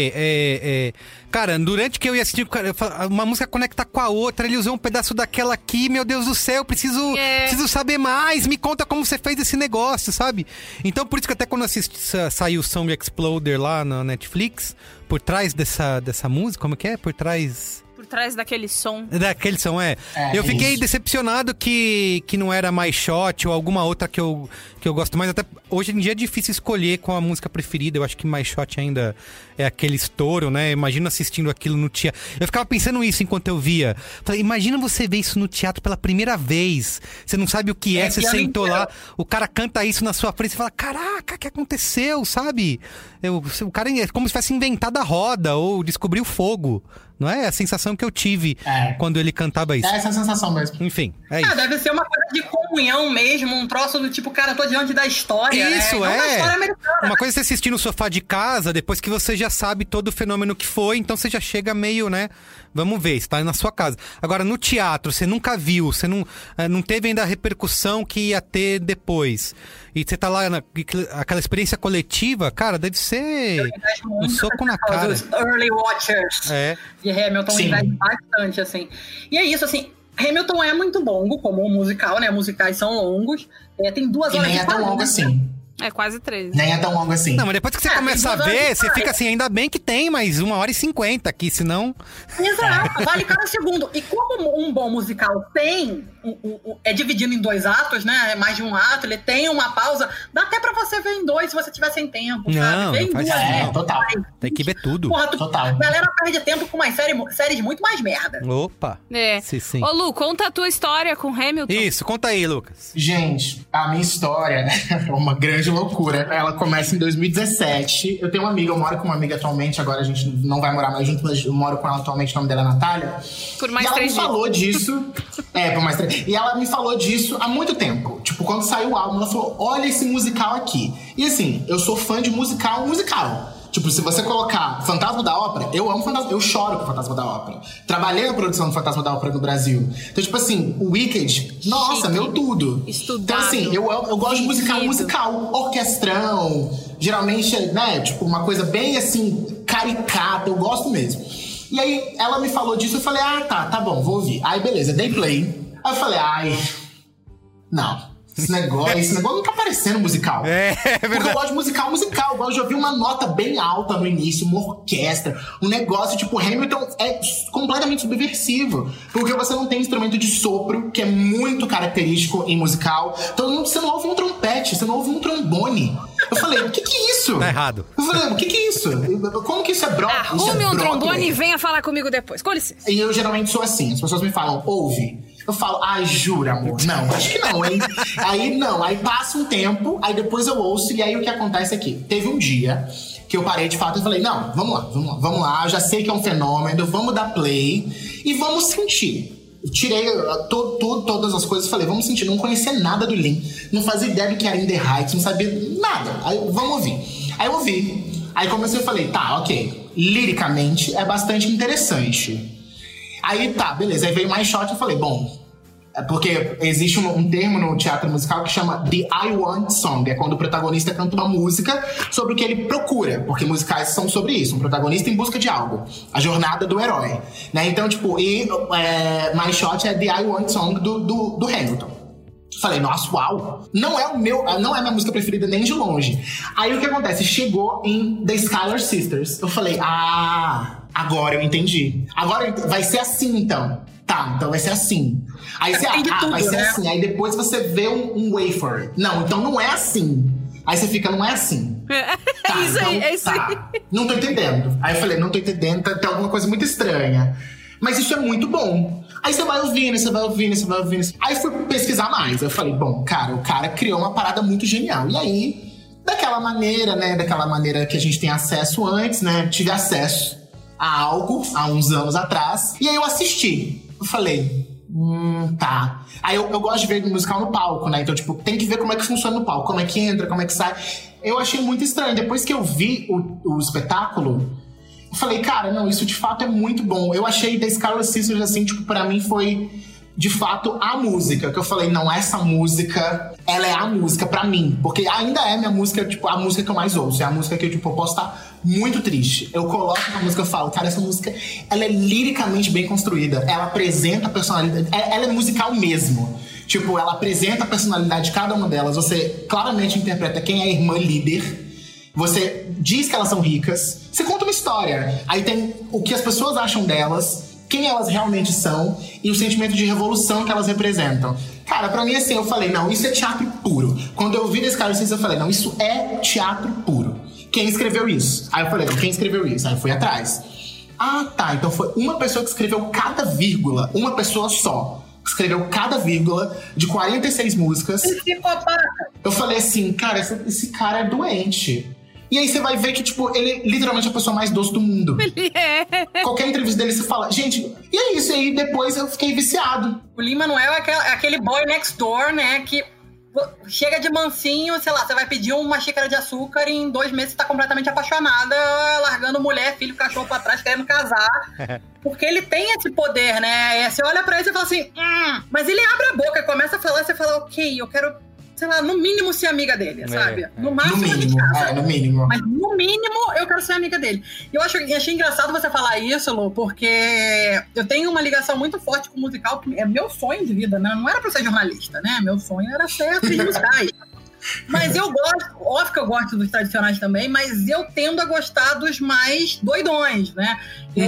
ver. Cara, durante que eu ia assistir, uma música conecta com a outra, ele usou um pedaço daquela aqui, meu Deus do céu, preciso saber mais, me conta como você fez esse negócio, sabe? Então, por isso que até quando saiu o Song Exploder lá na Netflix, por trás dessa música, como que é? Por trás daquele som. Daquele som, eu fiquei decepcionado que não era My Shot ou alguma outra que eu gosto mais. Até hoje em dia é difícil escolher qual a música preferida. Eu acho que My Shot ainda é aquele estouro, né? Imagina assistindo aquilo no teatro. Eu ficava pensando isso enquanto eu via. Falei, imagina você ver isso no teatro pela primeira vez. Você não sabe o que é, você sentou lá, o cara canta isso na sua frente e fala, caraca, o que aconteceu, sabe? O cara é como se tivesse inventado a roda ou descobriu o fogo. Não é a sensação que eu tive quando ele cantava isso. É essa sensação mesmo. Enfim, é isso. Deve ser uma coisa de comunhão mesmo, um troço do tipo, cara, eu tô diante da história, isso, né? Da história americana. Uma coisa é você assistir no sofá de casa, depois que você já sabe todo o fenômeno que foi, então você já chega meio, né? Vamos ver, está na sua casa. Agora, no teatro, você nunca viu, você não teve ainda a repercussão que ia ter depois. E você tá lá, aquela experiência coletiva, cara, deve ser um soco na cara. Os early watchers de Hamilton investe bastante, assim. E é isso, assim, Hamilton é muito longo, como um musical, né? Musicais são longos. Tem 2 horas e nem é tão longo assim. É quase 3. Nem é tão longo assim. Não, mas depois que você começa a ver, você fica assim, ainda bem que tem mais 1h50 aqui, senão... Exato, vale cada segundo. E como um bom musical tem... é dividido em 2 atos, né? É mais de um ato, ele tem uma pausa. Dá até pra você ver em 2 se você tiver sem tempo, não, sabe? Não faz duas, total. Tem que ver tudo. Porra, total. A galera perde tempo com umas séries muito mais merda. Opa. Sim. Ô, Lu, conta a tua história com Hamilton. Isso, conta aí, Lucas. Gente, a minha história, né, é uma grande loucura. Ela começa em 2017. Eu tenho uma amiga, eu moro com uma amiga atualmente, agora a gente não vai morar mais junto, mas eu moro com ela atualmente, o nome dela é Natália. Por mais 3 dias. E ela me falou disso. Por mais 3. E ela me falou disso há muito tempo. Tipo, quando saiu o álbum, ela falou, olha esse musical aqui. E assim, eu sou fã de musical. Tipo, se você colocar Fantasma da Ópera, eu amo Fantasma, eu choro com o Fantasma da Ópera. Trabalhei na produção do Fantasma da Ópera no Brasil. Então, tipo assim, o Wicked, nossa, meu tudo. Estudado. Então, assim, eu gosto de musical orquestrão. Geralmente, né, tipo, uma coisa bem, assim, caricata. Eu gosto mesmo. E aí, ela me falou disso, eu falei, tá bom, vou ouvir. Aí, beleza, dei play. Aí eu falei, não. Esse negócio não tá parecendo musical. É verdade. Porque eu gosto de musical. Eu gosto de ouvir uma nota bem alta no início, uma orquestra, um negócio tipo Hamilton é completamente subversivo. Porque você não tem instrumento de sopro, que é muito característico em musical. Então você não ouve um trompete, você não ouve um trombone. Eu falei, o que é isso? Tá errado. Eu falei, o que é isso? Como que isso é Broadway? Arrume um trombone e venha falar comigo depois. Com licença. E eu geralmente sou assim, as pessoas me falam, ouve. Eu falo, jura, amor? Não, acho que não, hein? Aí passa um tempo, aí depois eu ouço, e aí o que acontece aqui? Teve um dia que eu parei de fato e falei, não, vamos lá, eu já sei que é um fenômeno, vamos dar play e vamos sentir. Eu tirei todas as coisas e falei, vamos sentir, não conhecia nada do Lin, não fazia ideia do que era In The Heights, não sabia nada. Aí, vamos ouvir. Aí eu ouvi, aí comecei e falei, tá, ok, liricamente é bastante interessante. Aí tá, beleza, aí veio mais shot e eu falei, bom, é porque existe um termo no teatro musical que chama The I Want Song, é quando o protagonista canta uma música sobre o que ele procura, porque musicais são sobre isso, um protagonista em busca de algo, a jornada do herói, né? Então, tipo, My Shot é The I Want Song do Hamilton. Falei, nossa, uau, não é a minha música preferida nem de longe. Aí o que acontece? Chegou em The Schuyler Sisters. Eu falei, agora eu entendi. Agora vai ser assim, então. Tá, então vai ser assim. Aí você, vai ser assim. Aí depois você vê um way for it. Não, então não é assim. Aí você fica, não é assim. Tá, é isso aí. Não tô entendendo. Aí eu falei, não tô entendendo, tem alguma coisa muito estranha. Mas isso é muito bom. Aí você vai ouvindo. Aí fui pesquisar mais. Eu falei, bom, cara, o cara criou uma parada muito genial. E aí, daquela maneira que a gente tem acesso antes, né? Tive acesso a algo há uns anos atrás. E aí eu assisti. Eu falei, tá. Aí eu gosto de ver musical no palco, né? Então, tipo, tem que ver como é que funciona no palco. Como é que entra, como é que sai. Eu achei muito estranho. Depois que eu vi o espetáculo, eu falei, cara, não, isso de fato é muito bom. Eu achei The Schuyler Sisters, assim, tipo, pra mim foi, de fato, a música. Que eu falei, não, essa música, ela é a música pra mim. Porque ainda é minha música, tipo, a música que eu mais ouço. É a música que eu, tipo, eu posso estar muito triste. Eu coloco a música e falo, cara, essa música, ela é liricamente bem construída. Ela apresenta a personalidade, ela é musical mesmo. Tipo, ela apresenta a personalidade de cada uma delas. Você claramente interpreta quem é a irmã líder. Você diz que elas são ricas. Você conta uma história. Aí tem o que as pessoas acham delas, quem elas realmente são e o sentimento de revolução que elas representam. Cara, pra mim, assim, eu falei, não, isso é teatro puro. Quando eu vi desse cara, eu falei, não, isso é teatro puro. Quem escreveu isso? Aí eu falei, quem escreveu isso? Aí eu fui atrás. Tá, então foi uma pessoa que escreveu cada vírgula. Uma pessoa só. Escreveu cada vírgula de 46 músicas. Eu falei assim, cara, esse cara é doente. E aí você vai ver que, tipo, ele é literalmente a pessoa mais doce do mundo. Ele é. Qualquer entrevista dele, você fala, gente, e é isso. E aí depois eu fiquei viciado. O Lin-Manuel é aquele boy next door, né, que chega de mansinho, sei lá, você vai pedir uma xícara de açúcar e em 2 meses você tá completamente apaixonada, largando mulher, filho, cachorro pra trás, querendo casar. Porque ele tem esse poder, né? Você olha pra ele e fala assim, mas ele abre a boca e começa a falar, você fala, ok, eu quero, sei lá, no mínimo ser amiga dele, sabe? No máximo no mínimo, no mínimo. Mas no mínimo eu quero ser amiga dele. Eu achei engraçado você falar isso, Lu, porque eu tenho uma ligação muito forte com o musical, que é meu sonho de vida, né? Não era pra ser jornalista, né? Meu sonho era ser atriz musicais. Mas eu gosto, óbvio que eu gosto dos tradicionais também, mas eu tendo a gostar dos mais doidões, né?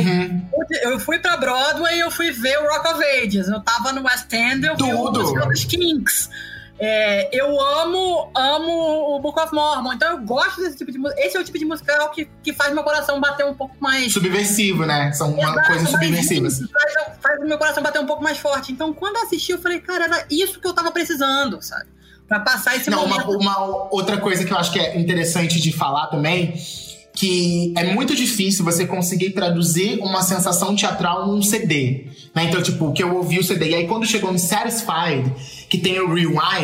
Eu fui pra Broadway e eu fui ver o Rock of Ages. Eu tava no West End, eu vi o musical dos Kinks. Eu amo o Book of Mormon, então eu gosto desse tipo de música. Esse é o tipo de musical que faz meu coração bater um pouco mais... Subversivo, né? São coisas subversivas. Faz o meu coração bater um pouco mais forte. Então, quando eu assisti, eu falei, cara, era isso que eu tava precisando, sabe? Pra passar esse momento. Uma outra coisa que eu acho que é interessante de falar também, que é muito difícil você conseguir traduzir uma sensação teatral num CD, né? Então, tipo, que eu ouvi o CD, e aí quando chegou no Satisfied, que tem o Rewind,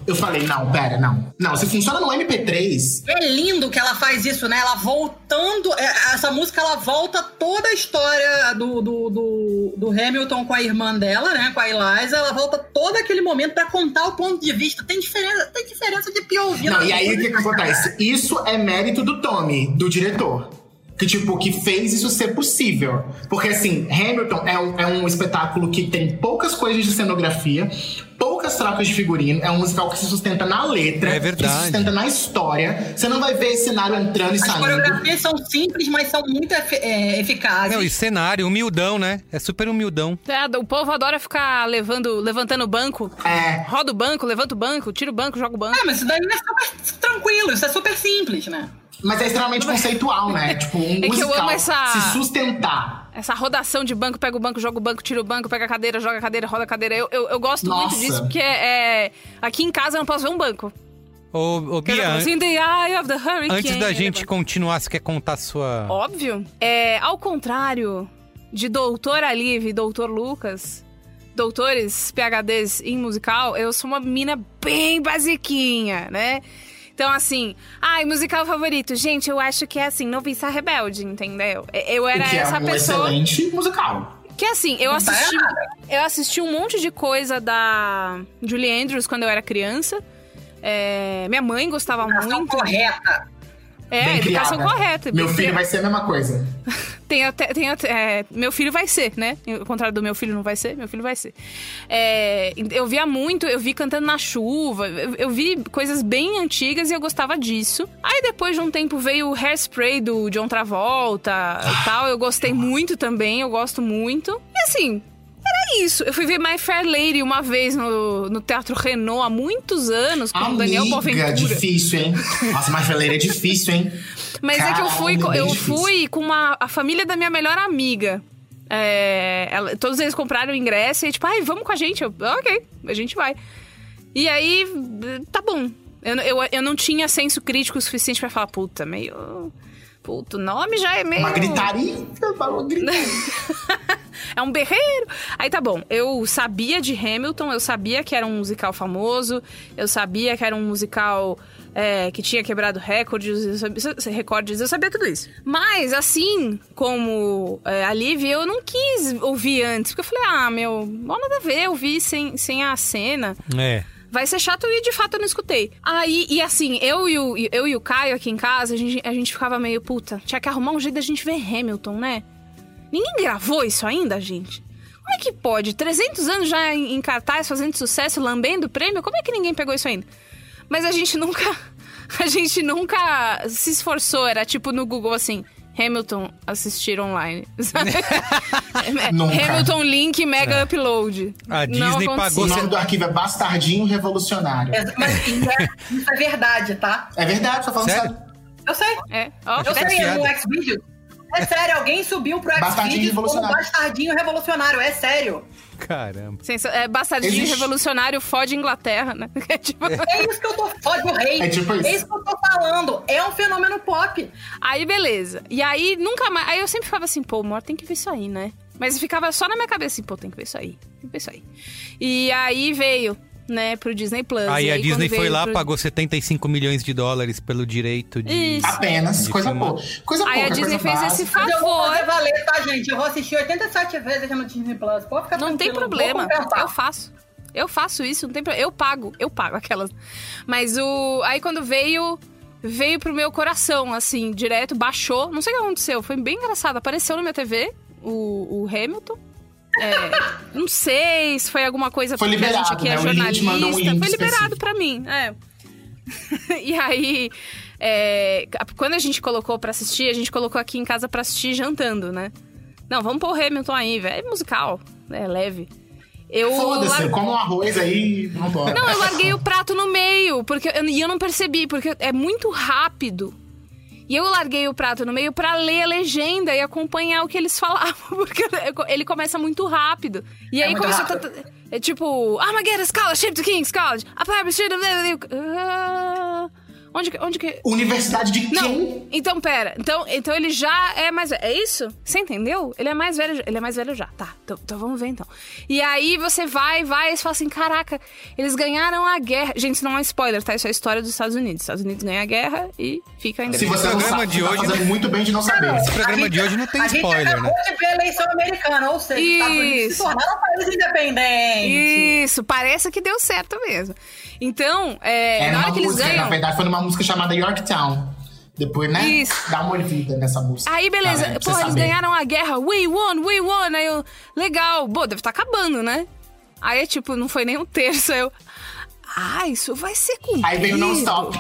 Eu falei, não, pera, não. Não, se funciona no MP3... É lindo que ela faz isso, né? Ela voltando... Essa música, ela volta toda a história do Hamilton com a irmã dela, né? Com a Eliza. Ela volta todo aquele momento pra contar o ponto de vista. Tem diferença de POV. Não, e aí o que acontece? Isso é mérito do Tommy, do diretor. Que fez isso ser possível. Porque, assim, Hamilton é um espetáculo que tem poucas coisas de cenografia, poucas trocas de figurino. É um musical que se sustenta na letra. É verdade. Que se sustenta na história. Você não vai ver cenário entrando e saindo. As coreografias são simples, mas são muito eficazes. Não, e cenário, humildão, né? É super humildão. O povo adora ficar levantando o banco. Roda o banco, levanta o banco, tira o banco, joga o banco. Mas isso daí é super tranquilo, isso é super simples, né? Mas é extremamente conceitual, né? Tipo, um musical que eu amo se sustentar. Essa rodação de banco, pega o banco, joga o banco, tira o banco, pega a cadeira, joga a cadeira, roda a cadeira. Eu gosto muito disso, porque aqui em casa eu não posso ver um banco. Ô Bia, In the eye of the hurricane. Antes da gente continuar, você quer contar a sua... Óbvio. Ao contrário de Doutor Aliv e Doutor Lucas, doutores PhDs em musical, eu sou uma mina bem basiquinha, né? Então, assim, musical favorito. Gente, eu acho que é assim, Noviça Rebelde, entendeu? Eu era essa pessoa... É um excelente musical. Que assim, eu assisti um monte de coisa da Julie Andrews quando eu era criança. Minha mãe gostava muito. Correta. Educação correta. Meu filho vai ser a mesma coisa. Meu filho vai ser, né? Ao contrário do meu filho não vai ser, meu filho vai ser. Eu via muito, eu vi Cantando na Chuva, eu vi coisas bem antigas e eu gostava disso. Aí depois de um tempo veio o Hairspray do John Travolta e tal, eu gostei muito também, eu gosto muito. E assim... Era isso. Eu fui ver My Fair Lady uma vez no Teatro Renault há muitos anos com o Daniel Boaventura. Difícil, hein? Nossa, My Fair Lady é difícil, hein? Mas é que eu fui com a família da minha melhor amiga. Todos eles compraram o ingresso e tipo, vamos com a gente. Ok, a gente vai. E aí, tá bom. Eu não tinha senso crítico suficiente pra falar, puta, o nome já é meio... Uma gritaria. É um berreiro. Aí tá bom, eu sabia de Hamilton, eu sabia que era um musical famoso, eu sabia que era um musical que tinha quebrado recordes, eu sabia tudo isso. Mas, assim como a Liv, eu não quis ouvir antes, porque eu falei, não nada a ver, eu vi sem a cena. Vai ser chato e, de fato, eu não escutei. Aí, e assim, eu e o Caio aqui em casa, a gente ficava meio, puta, tinha que arrumar um jeito da gente ver Hamilton, né? Ninguém gravou isso ainda, gente? Como é que pode? 300 anos já em cartaz, fazendo sucesso, lambendo prêmio? Como é que ninguém pegou isso ainda? Mas a gente nunca se esforçou. Era tipo no Google, assim, Hamilton assistir online. Hamilton link mega upload. A Disney pagou... O nome do arquivo é Bastardinho Revolucionário. Mas isso é verdade, tá? É verdade, tô falando sério. Eu sei. Eu sei, no Xvideos. É sério, alguém subiu pro Xvideos como Bastardinho Revolucionário, é sério. Caramba. Bastardinho Revolucionário fode Inglaterra, né? É isso que eu tô... Fode o rei. É tipo isso. É isso que eu tô falando. É um fenômeno pop. Aí, beleza. E aí, nunca mais... Aí eu sempre ficava assim, pô, tem que ver isso aí, né? Mas ficava só na minha cabeça assim, pô, tem que ver isso aí. E aí veio... né, pro Disney Plus. Aí a Disney foi lá, pagou $75 milhões pelo direito de... Isso. Apenas, de coisa pouca. Aí a Disney fez esse favor. Eu vou fazer valer, tá, gente? Eu vou assistir 87 vezes no Disney Plus. Pode ficar não tem problema, eu faço isso, não tem problema. Eu pago aquelas. Mas aí quando veio pro meu coração, assim, direto, baixou. Não sei o que aconteceu, foi bem engraçado. Apareceu na minha TV o Hamilton. Não sei se foi alguma coisa... Foi liberado, a gente aqui é jornalista. Foi liberado pra mim, E aí, quando a gente colocou pra assistir, a gente colocou aqui em casa pra assistir jantando, né? Não, vamos pôr o Hamilton aí, velho. É musical, é leve. Foda-se, come um arroz aí, vambora. Não, eu larguei o prato no meio, e eu não percebi, porque é muito rápido. E eu larguei o prato no meio pra ler a legenda e acompanhar o que eles falavam, porque ele começa muito rápido. E aí começou tipo, Armageddon Scholarship to King's College, a Publisher Onde que... Universidade de quem? Não, então pera. Então ele já é mais velho. É isso? Você entendeu? Ele é mais velho já. Tá, então vamos ver então. E aí você vai e você fala assim, caraca, eles ganharam a guerra. Gente, isso não é spoiler, tá? Isso é a história dos Estados Unidos. Os Estados Unidos ganham a guerra e fica ainda. Se você não sabe, de hoje, tá fazendo muito bem de não saber. Esse programa de hoje não tem spoiler, né? A gente acabou de ver a eleição americana, ou seja, os Estados Unidos se tornaram um país independente. Isso, parece que deu certo mesmo. Então, na hora que eles ganham... Na verdade, foi numa música chamada Yorktown. Depois, né? Isso. Dá uma ouvida nessa música. Aí, beleza. Tá, Porra, eles ganharam a guerra. We won. Aí eu... Legal. Pô, deve estar acabando, né? Aí, tipo, não foi nem um terço. Aí eu... isso vai ser cumprido. Aí veio o non-stop.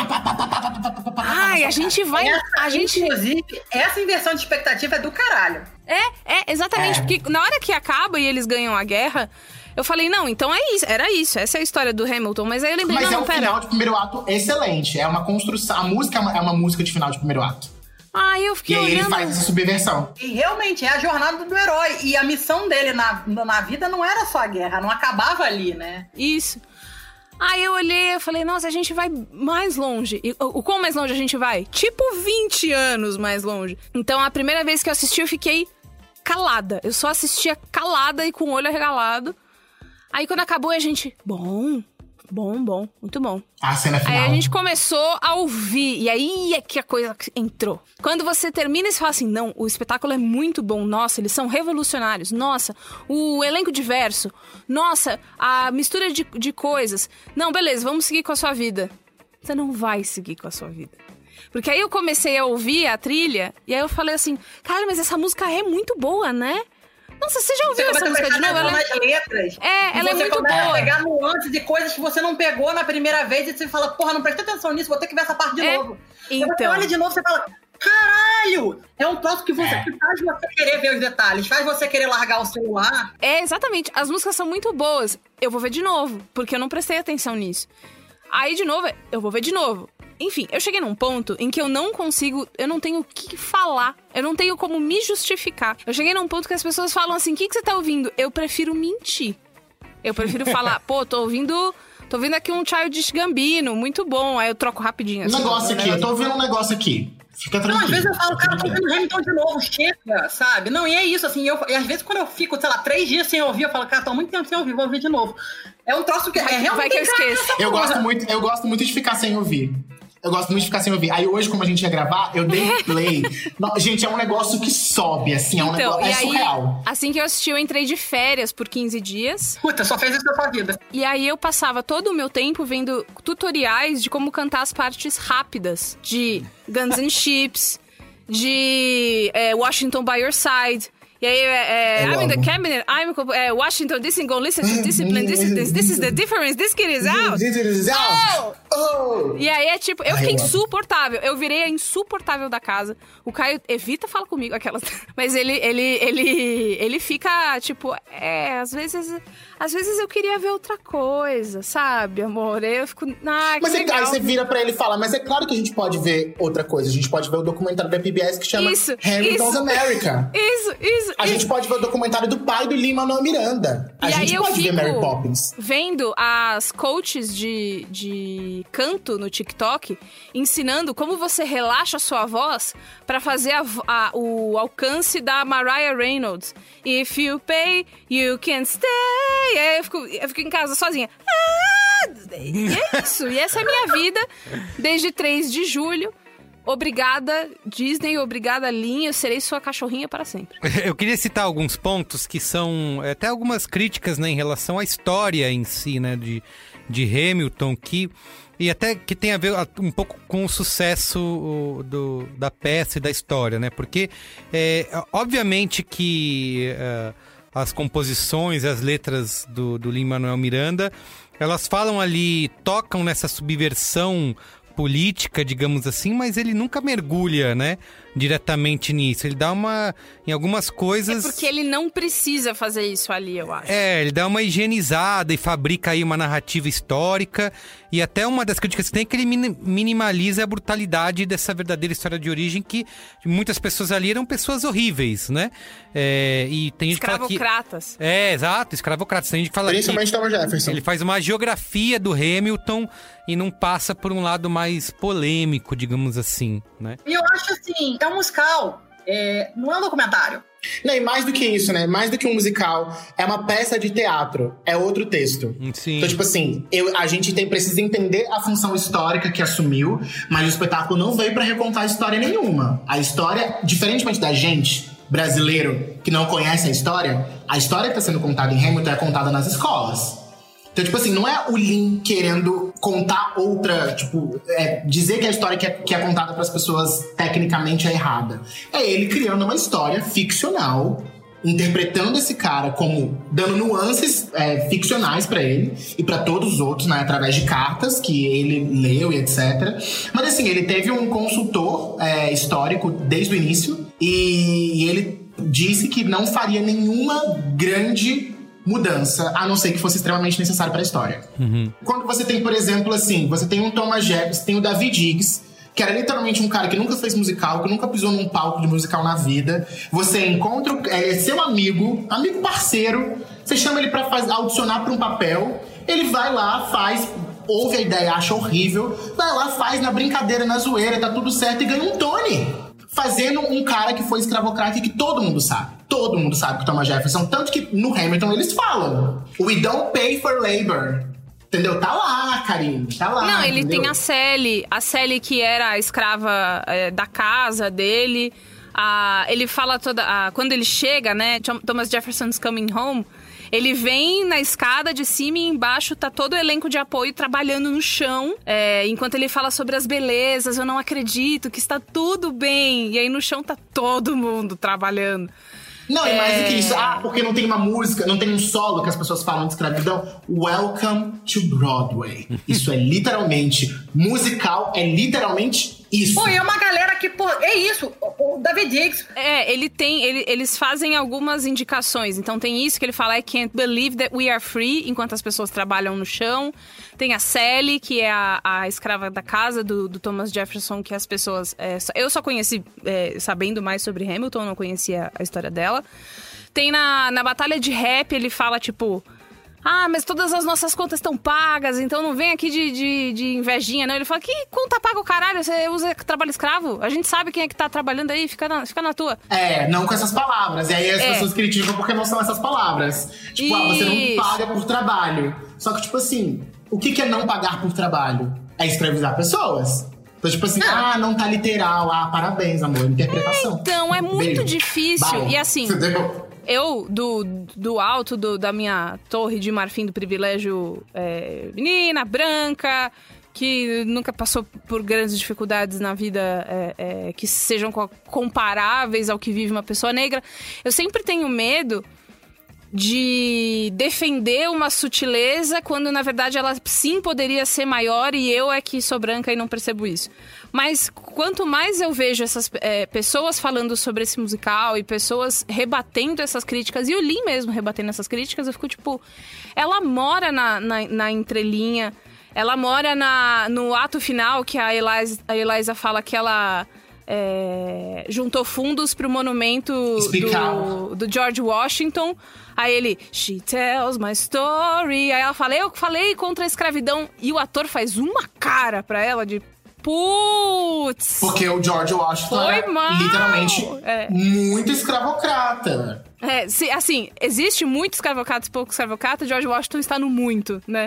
A gente vai... Inclusive, essa inversão de expectativa é do caralho. Exatamente. Porque na hora que acaba e eles ganham a guerra... Eu falei, não, então é isso, era isso. Essa é a história do Hamilton. Mas aí eu lembrei, um final de primeiro ato excelente. É uma construção. A música é uma música de final de primeiro ato. Eu fiquei olhando... E aí ele faz essa subversão. E realmente, é a jornada do herói. E a missão dele na vida não era só a guerra, não acabava ali, né? Isso. Aí eu olhei e falei, nossa, a gente vai mais longe. E o quão mais longe a gente vai? Tipo 20 anos mais longe. Então, a primeira vez que eu assisti, eu fiquei calada. Eu só assistia calada e com o olho arregalado. Aí quando acabou, a gente... Bom, muito bom. A cena final. Aí a gente começou a ouvir, e aí é que a coisa entrou. Quando você termina e você fala assim, não, o espetáculo é muito bom, nossa, eles são revolucionários, nossa, o elenco diverso, nossa, a mistura de coisas. Não, beleza, vamos seguir com a sua vida. Você não vai seguir com a sua vida. Porque aí eu comecei a ouvir a trilha, e aí eu falei assim, cara, mas essa música é muito boa, né? Nossa, você já ouviu essa música de novo? Ela nas letras. Ela é muito boa. Você começa a pegar nuances de coisas que você não pegou na primeira vez e você fala, porra, não prestei atenção nisso, vou ter que ver essa parte de novo. Então. Você olha de novo e você fala, caralho! É um troço que faz você querer ver os detalhes, faz você querer largar o celular. Exatamente. As músicas são muito boas. Eu vou ver de novo, porque eu não prestei atenção nisso. Aí, de novo, eu vou ver de novo. Enfim, eu cheguei num ponto em que eu não tenho o que falar. Eu não tenho como me justificar. Eu cheguei num ponto que as pessoas falam assim, o que você tá ouvindo? Eu prefiro mentir. Eu prefiro falar, pô, tô ouvindo aqui um Childish Gambino, muito bom. Aí eu troco rapidinho. Assim, eu tô ouvindo um negócio aqui. Fica tranquilo. Não, às vezes eu falo, cara, tô ouvindo Hamilton de novo, chega, sabe? Não, e é isso, assim, e às vezes quando eu fico, sei lá, 3 dias sem ouvir, eu falo, cara, tô há muito tempo sem ouvir, vou ouvir de novo. É um troço que realmente... Vai que eu esqueço. Eu gosto muito de ficar sem ouvir. Aí hoje, como a gente ia gravar, eu dei play. Gente, é um negócio que sobe, assim, é um negócio... É surreal. Assim que eu assisti, eu entrei de férias por 15 dias. Puta, só fez isso na sua vida. E aí eu passava todo o meu tempo vendo tutoriais de como cantar as partes rápidas. De Guns N' Chips, de Washington by Your Side... E aí, I'm in the cabinet, Washington, this ain't gonna listen to discipline, this is the difference, this kid is out. This is out. Oh. E aí é tipo, eu fiquei insuportável, eu virei a insuportável da casa. O Caio evita falar comigo, aquelas... Mas ele fica, tipo, às vezes eu queria ver outra coisa, sabe, amor? Eu fico, mas aí você vira pra ele e fala, mas é claro que a gente pode ver outra coisa, a gente pode ver o documentário da PBS que chama Hamilton's America. Isso. A gente pode ver o documentário do pai do Lin-Manuel Miranda. A gente pode ver Mary Poppins. Vendo as coaches de canto no TikTok ensinando como você relaxa a sua voz pra fazer o alcance da Mariah Reynolds. If you pay, you can stay. E aí eu fico em casa sozinha. E é isso. E essa é a minha vida desde 3 de julho. Obrigada, Disney, obrigada, Lin, eu serei sua cachorrinha para sempre. Eu queria citar alguns pontos que são até algumas críticas, né, em relação à história em si, né, de Hamilton, e até que tem a ver um pouco com o sucesso da peça e da história, né, porque obviamente que as composições, as letras do Lin-Manuel Miranda, elas falam ali, tocam nessa subversão política, digamos assim, mas ele nunca mergulha, né, diretamente nisso. Ele dá em algumas coisas... É porque ele não precisa fazer isso ali, eu acho. Ele dá uma higienizada e fabrica aí uma narrativa histórica. E até uma das críticas que tem é que ele minimaliza a brutalidade dessa verdadeira história de origem, que muitas pessoas ali eram pessoas horríveis, né? E tem gente que fala que... Escravocratas. Exato, escravocratas. Tem gente que fala principalmente Thomas Jefferson. Ele faz uma geografia do Hamilton e não passa por um lado mais polêmico, digamos assim, né? E eu acho assim, é um musical, não é um documentário. Não, e mais do que isso, né? Mais do que um musical, é uma peça de teatro, é outro texto. Sim. Então, tipo assim, a gente precisa entender a função histórica que assumiu, mas o espetáculo não veio pra recontar história nenhuma. A história, diferentemente da gente, brasileiro, que não conhece a história que tá sendo contada em Hamilton é contada nas escolas. Então, tipo assim, não é o Lin querendo contar outra, tipo, dizer que a história que é contada pras pessoas tecnicamente é errada. É ele criando uma história ficcional, interpretando esse cara como, dando nuances ficcionais pra ele e pra todos os outros, né, através de cartas que ele leu e etc. Mas assim, ele teve um consultor histórico desde o início e ele disse que não faria nenhuma grande mudança, a não ser que fosse extremamente necessário para a história. Uhum. Quando você tem, por exemplo, assim, você tem um Thomas Jefferson, tem o David Diggs, que era literalmente um cara que nunca fez musical, que nunca pisou num palco de musical na vida. Você encontra seu amigo parceiro, você chama ele pra audicionar pra um papel, ele vai lá, faz, ouve a ideia, acha horrível, vai lá, faz na brincadeira, na zoeira, tá tudo certo e ganha um Tony. Fazendo um cara que foi escravocrata e que todo mundo sabe. Todo mundo sabe que o Thomas Jefferson. Tanto que no Hamilton eles falam: We don't pay for labor. Entendeu? Tá lá, Karine. Tá lá. Não, ele entendeu? tem a Sally. A Sally que era a escrava da casa dele. Ele fala quando ele chega, né? Thomas Jefferson's coming home. Ele vem na escada de cima e embaixo tá todo o elenco de apoio trabalhando no chão. Enquanto ele fala sobre as belezas, eu não acredito que está tudo bem. E aí no chão tá todo mundo trabalhando. Não, e mais do que isso. Porque não tem uma música, não tem um solo que as pessoas falam de escravidão. Welcome to Broadway. Isso é literalmente musical, é literalmente isso. Pô, e é uma galera que, pô, é isso. O David Diggs. Eles fazem algumas indicações. Então tem isso que ele fala: I can't believe that we are free, enquanto as pessoas trabalham no chão. Tem a Sally, que é a escrava da casa do Thomas Jefferson, que as pessoas... eu só conheci sabendo mais sobre Hamilton, não conhecia a história dela. Tem na batalha de rap, ele fala, tipo... mas todas as nossas contas estão pagas, então não vem aqui de invejinha, não. Ele fala: que conta paga o caralho? Você usa trabalho escravo? A gente sabe quem é que tá trabalhando aí, fica na tua. Não com essas palavras. E aí as pessoas criticam porque não são essas palavras. Tipo, você não paga por trabalho. Só que, tipo assim, o que é não pagar por trabalho? É escravizar pessoas. Então, tipo assim, não tá literal. Parabéns, amor, interpretação. Então, é muito difícil. Bye. E assim... Eu, do alto da minha torre de marfim do privilégio, menina, branca, que nunca passou por grandes dificuldades na vida que sejam comparáveis ao que vive uma pessoa negra, eu sempre tenho medo de defender uma sutileza quando, na verdade, ela sim poderia ser maior e eu é que sou branca e não percebo isso. Mas quanto mais eu vejo essas pessoas falando sobre esse musical e pessoas rebatendo essas críticas, e o Lin mesmo rebatendo essas críticas, eu fico tipo... Ela mora na entrelinha, ela mora no ato final, que a Eliza fala que ela... juntou fundos pro monumento do George Washington. Aí ele, she tells my story. Aí ela fala, eu falei contra a escravidão. E o ator faz uma cara pra ela de putz. Porque o George Washington era literalmente muito escravocrata. Assim, existe muito escravocrata e pouco escravocrata. George Washington está no muito, né?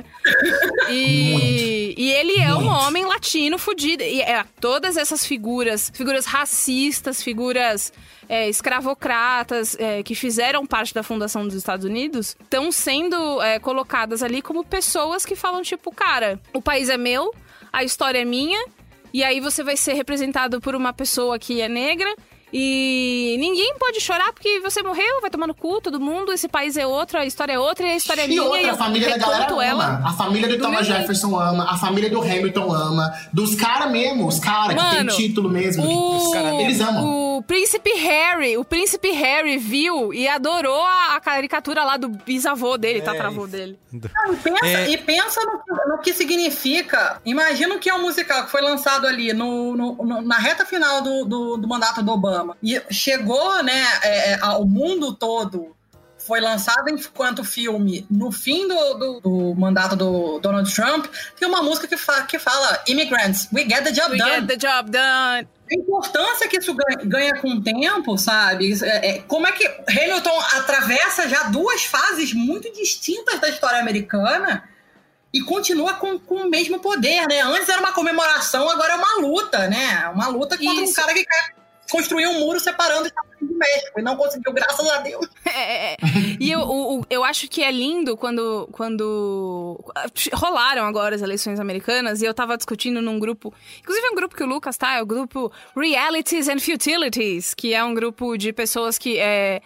E ele é um homem latino fudido. E todas essas figuras racistas, figuras escravocratas, que fizeram parte da fundação dos Estados Unidos, estão sendo colocadas ali como pessoas que falam, tipo, cara, o país é meu, a história é minha, e aí você vai ser representado por uma pessoa que é negra, E ninguém pode chorar porque você morreu, vai tomar no cu, todo mundo, esse país é outro, a história é outra, e a história é minha. E outra, a família da galera ama. A família do Thomas Jefferson ama, a família do Hamilton ama, dos caras mesmo, os caras que tem título mesmo. Eles amam. O príncipe Harry viu e adorou a caricatura lá do bisavô dele, tataravô dele. E pensa no que significa. Imagina que é um musical que foi lançado ali na reta final do mandato do Obama. E chegou, né, ao mundo todo. Foi lançado enquanto filme no fim do mandato do Donald Trump. Tem uma música que fala Immigrants, we get the job done. Get the job done. A importância que isso ganha com o tempo, sabe? Como é que Hamilton atravessa já 2 fases muito distintas da história americana e continua com o mesmo poder, né? Antes era uma comemoração, agora é uma luta, né? Uma luta contra um cara que quer construir um muro separando os Estados Unidos do México e não conseguiu, graças a Deus. E eu acho que é lindo quando rolaram agora as eleições americanas e eu tava discutindo num grupo, inclusive é um grupo que o Lucas tá, é o grupo Realities and Futilities, que é um grupo de pessoas que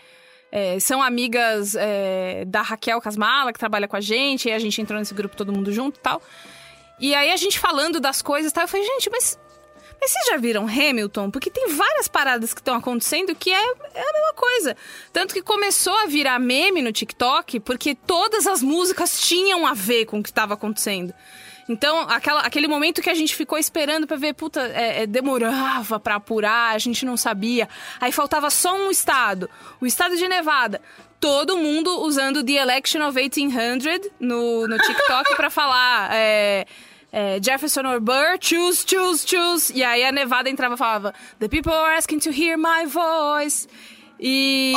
são amigas da Raquel Casmala, que trabalha com a gente, e a gente entrou nesse grupo todo mundo junto e tal. E aí a gente falando das coisas e tal, eu falei, gente, mas vocês já viram Hamilton? Porque tem várias paradas que estão acontecendo que é a mesma coisa. Tanto que começou a virar meme no TikTok porque todas as músicas tinham a ver com o que estava acontecendo. Então, aquele momento que a gente ficou esperando pra ver, demorava pra apurar, a gente não sabia. Aí faltava só um estado, o estado de Nevada. Todo mundo usando The Election of 1800 no TikTok pra falar... Jefferson or Burr, choose. E aí a Nevada entrava e falava The people are asking to hear my voice. E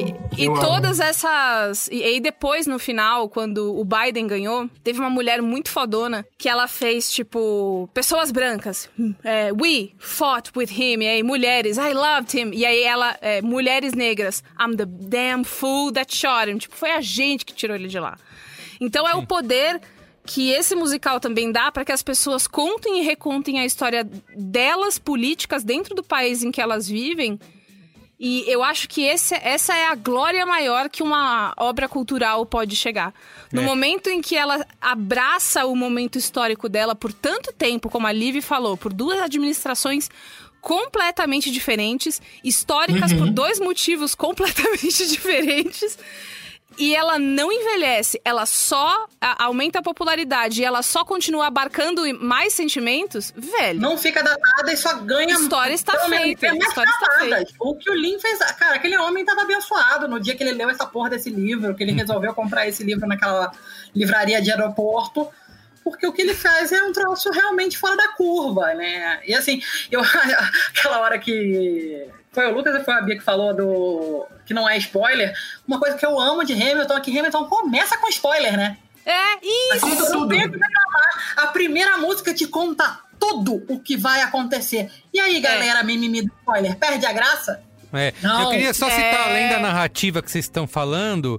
todas essas... E aí depois, no final, quando o Biden ganhou, teve uma mulher muito fodona que ela fez, tipo... Pessoas brancas. We fought with him. E aí, mulheres. I loved him. E aí ela... mulheres negras. I'm the damn fool that shot him. Tipo, foi a gente que tirou ele de lá. Então é o poder... que esse musical também dá para que as pessoas contem e recontem a história delas, políticas, dentro do país em que elas vivem. E eu acho que essa é a glória maior que uma obra cultural pode chegar. No momento em que ela abraça o momento histórico dela por tanto tempo, como a Liv falou, por 2 administrações completamente diferentes, históricas por 2 motivos completamente diferentes... E ela não envelhece, ela só aumenta a popularidade e ela só continua abarcando mais sentimentos, velho. Não fica datada e só ganha... A história está feita. O que o Lin fez... Cara, aquele homem tava abençoado no dia que ele leu essa porra desse livro, que ele resolveu comprar esse livro naquela livraria de aeroporto, porque o que ele faz é um troço realmente fora da curva, né? E assim, aquela hora que... Foi o Lucas ou foi a Bia que falou que não é spoiler? Uma coisa que eu amo de Hamilton é que Hamilton começa com spoiler, né? Isso! Conta tudo. A primeira música te conta tudo o que vai acontecer. E aí, galera, mimimi do spoiler, perde a graça? Eu queria só citar, além da narrativa que vocês estão falando,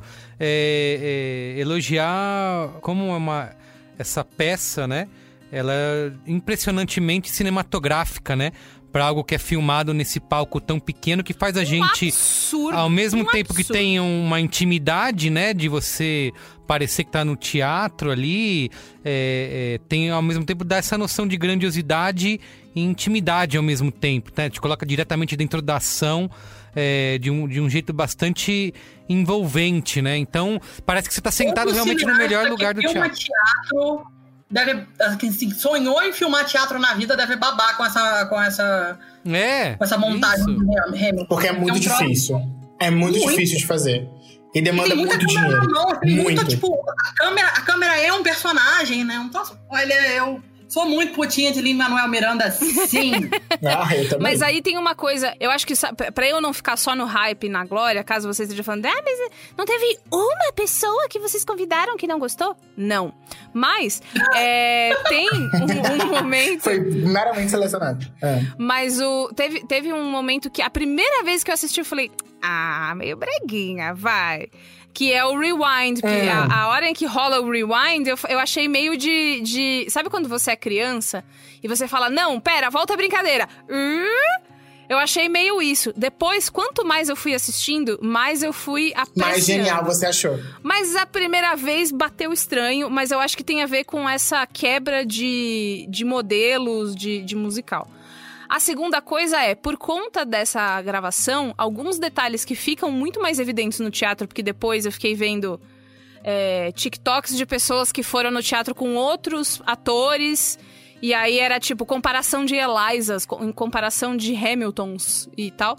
elogiar como essa peça, né? Ela é impressionantemente cinematográfica, né? Pra algo que é filmado nesse palco tão pequeno, que faz a gente, absurdo, ao mesmo tempo que tem uma intimidade, né, de você parecer que tá no teatro ali, tem ao mesmo tempo dá essa noção de grandiosidade e intimidade ao mesmo tempo, né? Te coloca diretamente dentro da ação, de um jeito bastante envolvente, né? Então, parece que você tá sentado realmente no melhor lugar do teatro. Assim, sonhou em filmar teatro na vida, deve babar com essa montagem do Hamilton. Porque é muito difícil. É muito difícil de fazer. E demanda muito dinheiro. Muito. Tipo, a câmera é um personagem, né? Olha, eu sou muito putinha de Lin-Manuel Miranda, sim. Eu também. Mas aí tem uma coisa, eu acho que pra eu não ficar só no hype, na glória, caso você esteja falando, mas não teve uma pessoa que vocês convidaram que não gostou? Não. Mas tem um momento... Foi meramente selecionado. Mas teve um momento que a primeira vez que eu assisti, eu falei, meio breguinha, vai... Que é o rewind, porque a hora em que rola o rewind, eu achei meio de... Sabe quando você é criança e você fala, não, pera, volta a brincadeira. Eu achei meio isso. Depois, quanto mais eu fui assistindo, mais eu fui apreciando. Mais genial você achou. Mas a primeira vez bateu estranho, mas eu acho que tem a ver com essa quebra de modelos de musical. A segunda coisa é, por conta dessa gravação, alguns detalhes que ficam muito mais evidentes no teatro, porque depois eu fiquei vendo TikToks de pessoas que foram no teatro com outros atores, e aí era tipo comparação de Elizas, em comparação de Hamiltons e tal.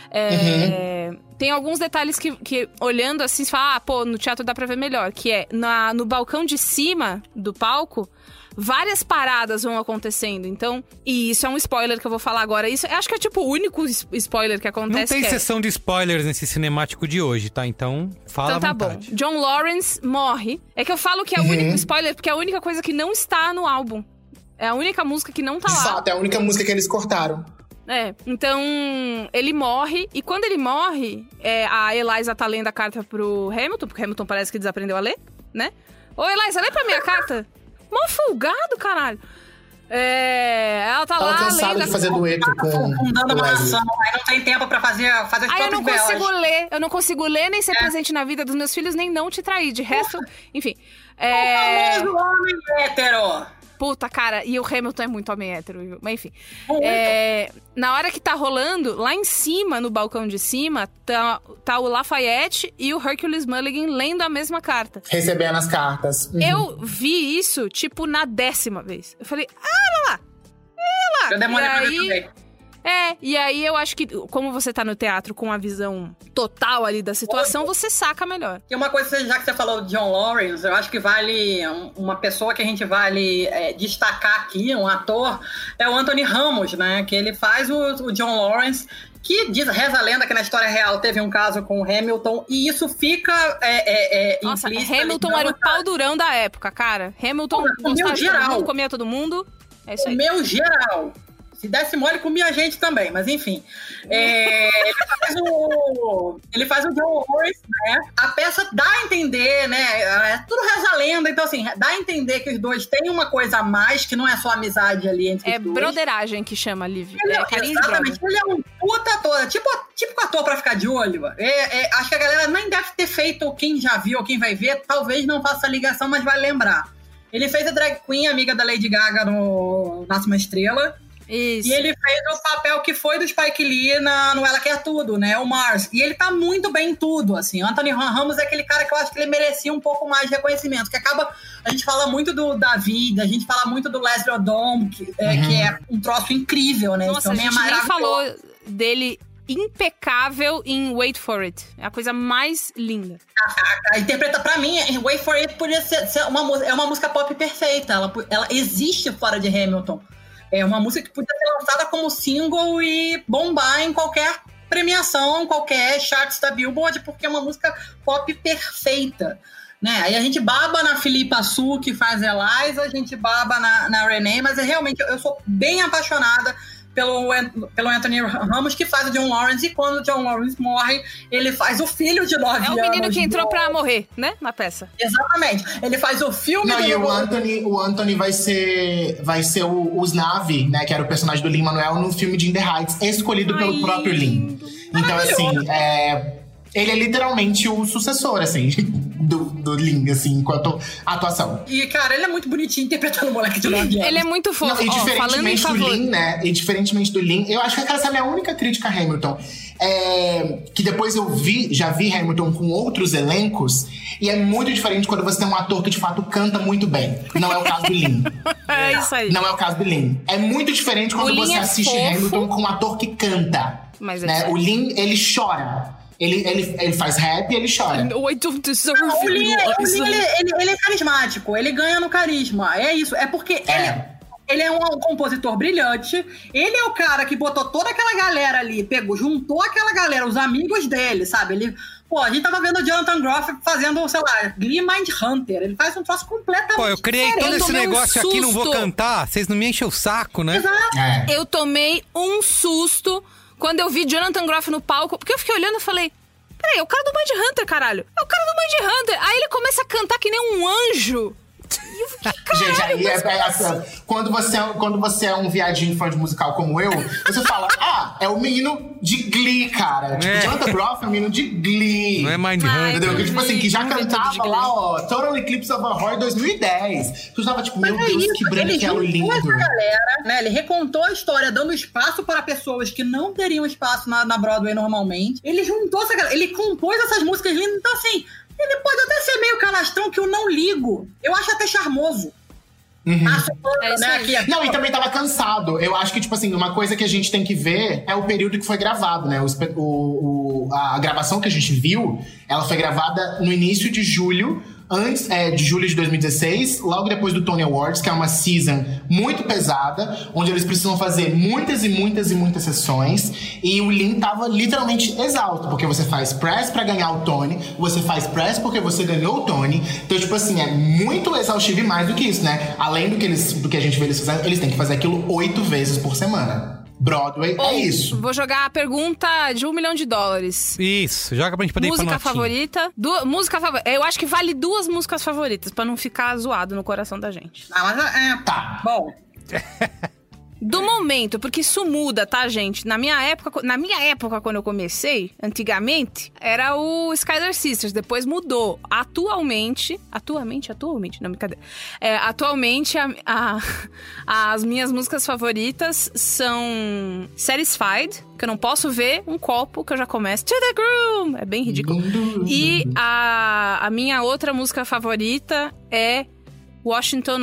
Tem alguns detalhes que olhando assim, você fala, no teatro dá pra ver melhor, que é no balcão de cima do palco, várias paradas vão acontecendo, então... E isso é um spoiler que eu vou falar agora. Isso acho que é tipo o único spoiler que acontece. Não tem sessão de spoilers nesse cinemático de hoje, tá? Então, fala à vontade. Bom. John Lawrence morre. É que eu falo que é o único spoiler, porque é a única coisa que não está no álbum. É a única música que não tá lá. De fato, é a única música que eles cortaram. Então ele morre. E quando ele morre, a Eliza tá lendo a carta pro Hamilton, porque o Hamilton parece que desaprendeu a ler, né? Ô, Eliza, lê pra minha carta. Mó folgado, caralho. Ela tá lá cansada de fazer dueto com dando uma ação, aí não tem tempo pra fazer as próprias eu não consigo ler, nem ser presente na vida dos meus filhos, nem não te trair. De resto, enfim. O famoso homem hétero. Puta, cara, e o Hamilton é muito homem hétero, mas enfim. Na hora que tá rolando, lá em cima, no balcão de cima, tá o Lafayette e o Hercules Mulligan lendo a mesma carta. Recebendo as cartas. Eu vi isso, tipo, na 10ª vez. Eu falei, olha lá! Eu demorei pra ver também. E aí eu acho que, como você tá no teatro com a visão total ali da situação, você saca melhor. E uma coisa, já que você falou de John Lawrence, eu acho que vale uma pessoa que a gente vale destacar aqui, um ator, é o Anthony Ramos, né? Que ele faz o John Lawrence, que reza a lenda que na história real teve um caso com o Hamilton, e isso fica Nossa, implícito. Hamilton era o pau durão da época, cara. Hamilton gostava de todo mundo, comia todo mundo. É isso aí. O meu geral. Se desse mole, comia a gente também, mas enfim. Ele faz o John Lawrence, né? A peça dá a entender, né? Tudo reza a lenda, então assim, dá a entender que os dois têm uma coisa a mais, que não é só amizade ali entre os dois. É broderagem que chama, Liv. Exatamente, ele é um puta ator, tipo ator pra ficar de olho. Acho que a galera nem deve ter feito, quem já viu ou quem vai ver, talvez não faça a ligação, mas vai lembrar. Ele fez a drag queen, amiga da Lady Gaga no Nasce uma Estrela. Isso. E ele fez o papel que foi do Spike Lee no Ela Quer Tudo, né? O Mars. E ele tá muito bem em tudo, assim. O Anthony Ramos é aquele cara que eu acho que ele merecia um pouco mais de reconhecimento. Que acaba... A gente fala muito do David, a gente fala muito do Leslie Odom, que é um troço incrível, né? Nossa, a gente nem falou dele impecável em Wait For It. É a coisa mais linda. A interpreta, pra mim, Wait For It podia ser uma música pop perfeita. Ela existe fora de Hamilton. É uma música que podia ser lançada como single e bombar em qualquer premiação, qualquer charts da Billboard, porque é uma música pop perfeita, né? Aí a gente baba na Philippa Sue, que faz Eliza, a gente baba na Renee, mas realmente eu sou bem apaixonada pelo Anthony Ramos, que faz o John Lawrence, e quando o John Lawrence morre, ele faz o filho de 9 anos. É o menino que entrou pra morrer, né? Na peça. Exatamente. Ele faz o filme... Não, e o Anthony vai ser o Snavi, né? Que era o personagem do Lin-Manuel no filme de In the Heights, escolhido pelo próprio Lin. Então, assim, ele é literalmente o sucessor, assim, do Lin, assim, enquanto atuação. E, cara, ele é muito bonitinho interpretando o moleque de 9 anos. Ele é muito fofo. Não, e diferentemente do Lin, né? E diferentemente do Lin, eu acho que essa é a minha única crítica a Hamilton. Que depois eu já vi Hamilton com outros elencos, e é muito diferente quando você tem um ator que de fato canta muito bem. Não é o caso do Lin. É isso aí. Não é o caso do Lin. É muito diferente quando você assiste fofo, Hamilton com um ator que canta. Mas né? O Lin, ele chora. Ele faz rap e ele chora. I don't deserve o Lin é carismático. Ele ganha no carisma. É isso. É porque ele é um compositor brilhante. Ele é o cara que botou toda aquela galera ali, juntou aquela galera, os amigos dele, sabe? A gente tava vendo o Jonathan Groff fazendo, sei lá, Glee Mind Hunter. Ele faz um troço completamente eu criei todo esse negócio aqui, não vou cantar. Vocês não me enchem o saco, né? Exato. Eu tomei um susto quando eu vi Jonathan Groff no palco, porque eu fiquei olhando e falei, peraí, é o cara do Mind Hunter, caralho. É o cara do Mind Hunter. Aí ele começa a cantar que nem um anjo. E eu fiquei, caralho, gente, aí quando você é um viadinho fã de musical como eu, você fala, é o menino de Glee, cara. Tipo, Jonathan Groff é o menino de Glee. Não é Mindhunter. Entendeu? Tipo assim, que já cantava lá, ó, Total Eclipse of the Heart 2010. Tu tava tipo, meu Deus, que branquelo lindo. Galera, né? Ele recontou a história, dando espaço para pessoas que não teriam espaço na Broadway normalmente. Ele juntou essa galera, ele compôs essas músicas lindas, então assim... Ele pode até ser meio canastrão, que eu não ligo. Eu acho até charmoso. Não, e também tava cansado. Eu acho que, tipo assim, uma coisa que a gente tem que ver é o período que foi gravado, né? A gravação que a gente viu, ela foi gravada no início de julho, antes de julho de 2016, logo depois do Tony Awards, que é uma season muito pesada, onde eles precisam fazer muitas e muitas e muitas sessões, e o Lin tava literalmente exausto, porque você faz press pra ganhar o Tony, você faz press porque você ganhou o Tony, então tipo assim, é muito exaustivo e mais do que isso, né? Além do que a gente vê eles fazendo, eles têm que fazer aquilo 8 vezes por semana. Broadway é isso. Vou jogar a pergunta de $1 milhão. Isso, joga pra gente poder ir pra Música favorita. Música favorita. Eu acho que vale 2 músicas favoritas, pra não ficar zoado no coração da gente. Tá. Bom. Do momento, porque isso muda, tá, gente? Na minha época, quando eu comecei, antigamente, era o Skylar Sisters, depois mudou. Atualmente, não, brincadeira. Atualmente, as minhas músicas favoritas são Satisfied, que eu não posso ver um copo, que eu já começo To The Groove, é bem ridículo. E a minha outra música favorita é Washington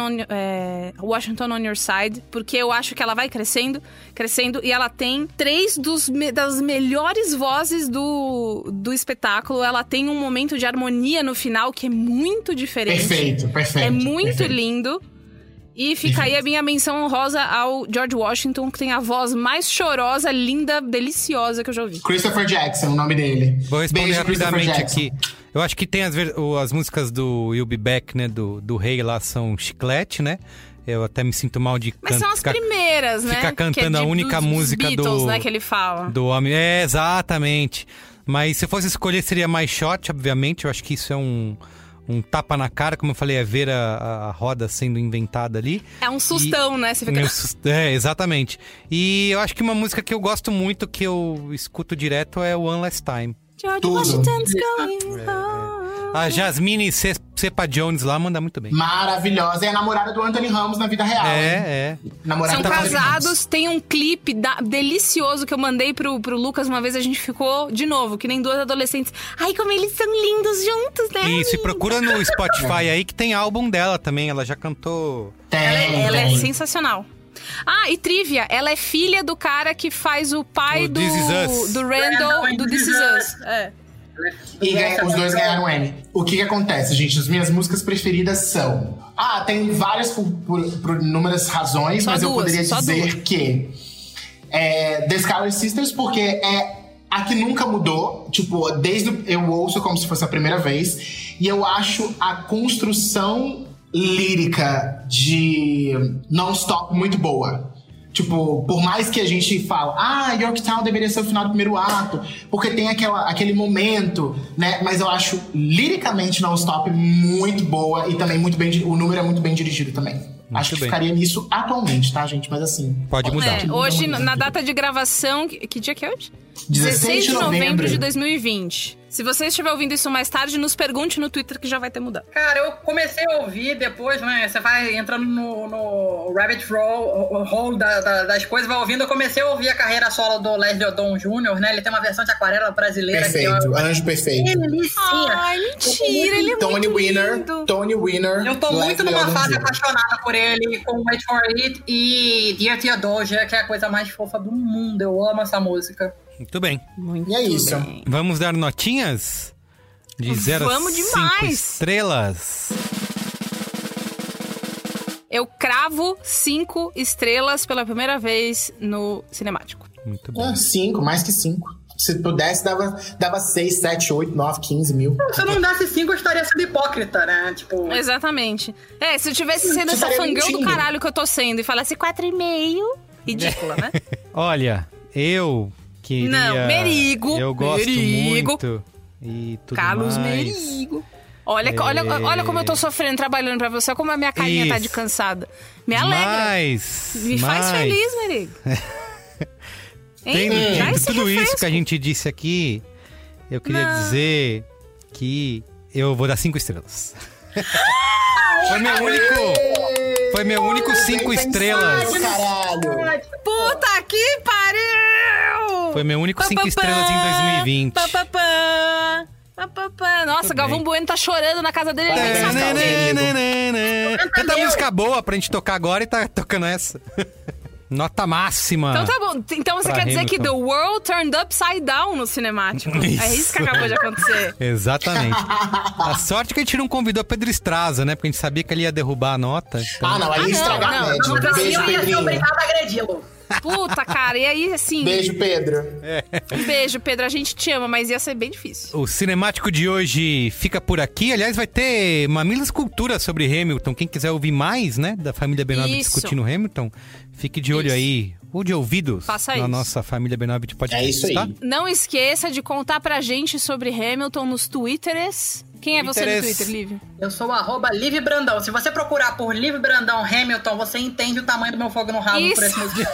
on Your Side, porque eu acho que ela vai crescendo, e ela tem 3 das melhores vozes do espetáculo. Ela tem um momento de harmonia no final que é muito diferente. Perfeito. É muito lindo. E fica aí a minha menção honrosa ao George Washington, que tem a voz mais chorosa, linda, deliciosa que eu já ouvi. Christopher Jackson, o nome dele. Vou responder rapidamente aqui. Eu acho que tem as músicas do You'll Be Back, né, do Rei lá, são chiclete, né? Eu até me sinto mal de cantar. Mas são as primeiras, né? Ficar cantando a única música Beatles, né, que ele fala. Do homem. Exatamente. Mas se eu fosse escolher, seria mais shot, obviamente. Eu acho que isso é um tapa na cara, como eu falei, é ver a roda sendo inventada ali. É um sustão, né? Você fica... exatamente. E eu acho que uma música que eu gosto muito, que eu escuto direto, é One Last Time. George Washington's going home. A Jasmine Cepa Jones lá manda muito bem. Maravilhosa. É a namorada do Anthony Ramos na vida real. São casados, tem um clipe delicioso que eu mandei pro Lucas uma vez. A gente ficou, de novo, que nem 2 adolescentes. Ai, como eles são lindos juntos, né? Isso, e procura no Spotify aí que tem álbum dela também. Ela já cantou... Ela é sensacional. E trivia, ela é filha do cara que faz o pai do Randall, do This Is Us. E os dois ganharam M. O que acontece, gente? As minhas músicas preferidas são... tem várias por inúmeras razões, mas eu poderia dizer que... The Skylar Sisters, porque é a que nunca mudou. Tipo, eu ouço como se fosse a primeira vez. E eu acho a construção lírica de Non-Stop muito boa. Tipo, por mais que a gente fala, Yorktown deveria ser o final do primeiro ato, porque tem aquele momento, né? Mas eu acho liricamente Non-Stop muito boa e também muito bem, o número é muito bem dirigido também. Acho que ficaria nisso atualmente, tá, gente? Mas assim... Pode mudar. Hoje, na data de gravação... Que dia que é hoje? 16 de novembro de 2020. Se você estiver ouvindo isso mais tarde, nos pergunte no Twitter que já vai ter mudado. Cara, eu comecei a ouvir depois, né? Você vai entrando no rabbit hole das coisas, vai ouvindo. Eu comecei a ouvir a carreira solo do Leslie Odom Jr., né? Ele tem uma versão de aquarela brasileira. Perfeito, Anjo Perfeito. Ai, mentira, ele é Tony muito Winner, lindo. Tony Winner. Eu tô muito numa fase apaixonada por ele, com Wait For It e Dear Theodosia, que é a coisa mais fofa do mundo. Eu amo essa música. Muito bem. E é isso. Vamos dar notinhas? De 0 a 5 estrelas. Eu cravo 5 estrelas pela primeira vez no Cinemático. Muito bom. 5, mais que 5. Se pudesse, dava 6, 7, 8, 9, 15 mil. Se eu não desse 5, eu estaria sendo hipócrita, né? Tipo... Exatamente. Se eu tivesse sendo essa fangirl do caralho que eu tô sendo e falasse 4,5, ridícula, né? Olha, eu... Não, Merigo. Eu gosto muito e tudo Carlos mais. Merigo. Olha como eu tô sofrendo trabalhando pra você, como a minha carinha tá de cansada. Me alegra. Me faz feliz, Merigo. Tudo isso que a gente disse aqui, eu queria dizer que eu vou dar 5 estrelas. Foi meu único 5 estrelas. Caralho. Puta que pariu! Foi meu único 5 estrelas em 2020. Nossa, Galvão Bueno tá chorando na casa dele. Tanta música boa pra gente tocar agora e tá tocando essa. Nota máxima. Então tá bom. Então você quer dizer que the world turned upside down no cinemático. É isso que acabou de acontecer. Exatamente. A sorte que a gente não convidou Pedro Estraza, né? Porque a gente sabia que ele ia derrubar a nota. Então... não, aí ia estragar a média. Beijo, Pedrinho. Eu ia ser obrigado a agredi-lo. Puta, cara, e aí, assim... Beijo, Pedro. Um beijo, Pedro. A gente te ama, mas ia ser bem difícil. O cinemático de hoje fica por aqui. Aliás, vai ter Mamilos Cultura sobre Hamilton. Quem quiser ouvir mais, né, da família B9 discutindo Hamilton, fique de olho aí. Ou de ouvidos na nossa família B9 de podcast. É isso aí. Tá? Não esqueça de contar pra gente sobre Hamilton nos Twitters. Quem é você no Twitter, Liv? Eu sou o @Liv Brandão. Se você procurar por Liv Brandão Hamilton, você entende o tamanho do meu fogo no rabo por esse motivo.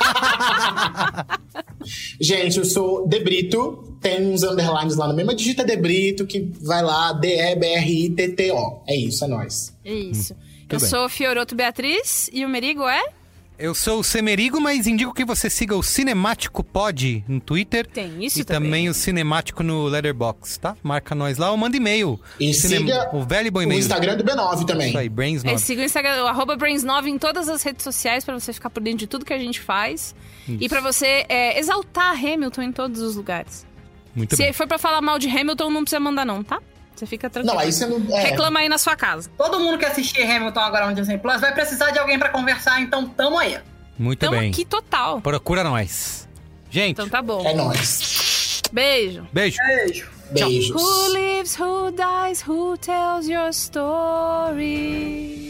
Gente, eu sou Debrito. Tem uns underlines lá no mesmo. Digita Debrito, que vai lá, DEBRITTO. É isso, é nóis. É isso. Eu sou Fioroto Beatriz e o Merigo é... Eu sou o Semerigo, mas indico que você siga o Cinemático Pod no Twitter. Tem isso também o Cinemático no Letterboxd, tá? Marca nós lá ou manda e-mail. E siga o velho bom e-mail. O Instagram do B9 também. Isso aí, Brains9. Siga o Instagram, o @Brains9 em todas as redes sociais pra você ficar por dentro de tudo que a gente faz. Isso. E pra você exaltar Hamilton em todos os lugares. Muito Se bem. for pra falar mal de Hamilton, não precisa mandar não, tá? Você fica tranquilo. Não, aí você não... Reclama aí na sua casa. Todo mundo que assistir Hamilton agora no Disney Plus vai precisar de alguém pra conversar, então tamo aí. Muito tamo bem. Aqui total. Procura nós. Gente. Então tá bom. É nóis. Beijo. Beijo. Beijo. Beijos. Who lives, who dies, who tells your story?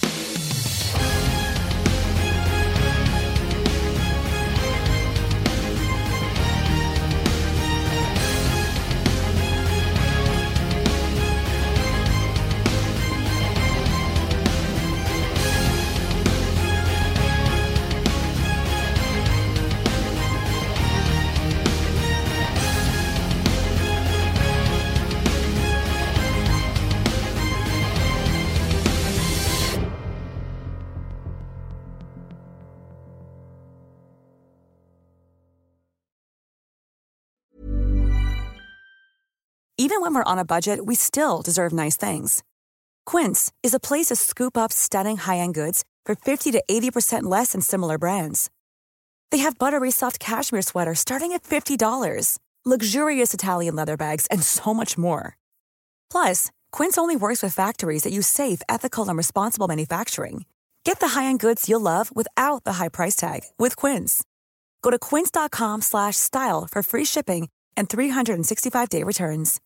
Even when we're on a budget, we still deserve nice things. Quince is a place to scoop up stunning high-end goods for 50 to 80% less than similar brands. They have buttery soft cashmere sweaters starting at $50, luxurious Italian leather bags, and so much more. Plus, Quince only works with factories that use safe, ethical, and responsible manufacturing. Get the high-end goods you'll love without the high price tag with Quince. Go to quince.com/style for free shipping and 365-day returns.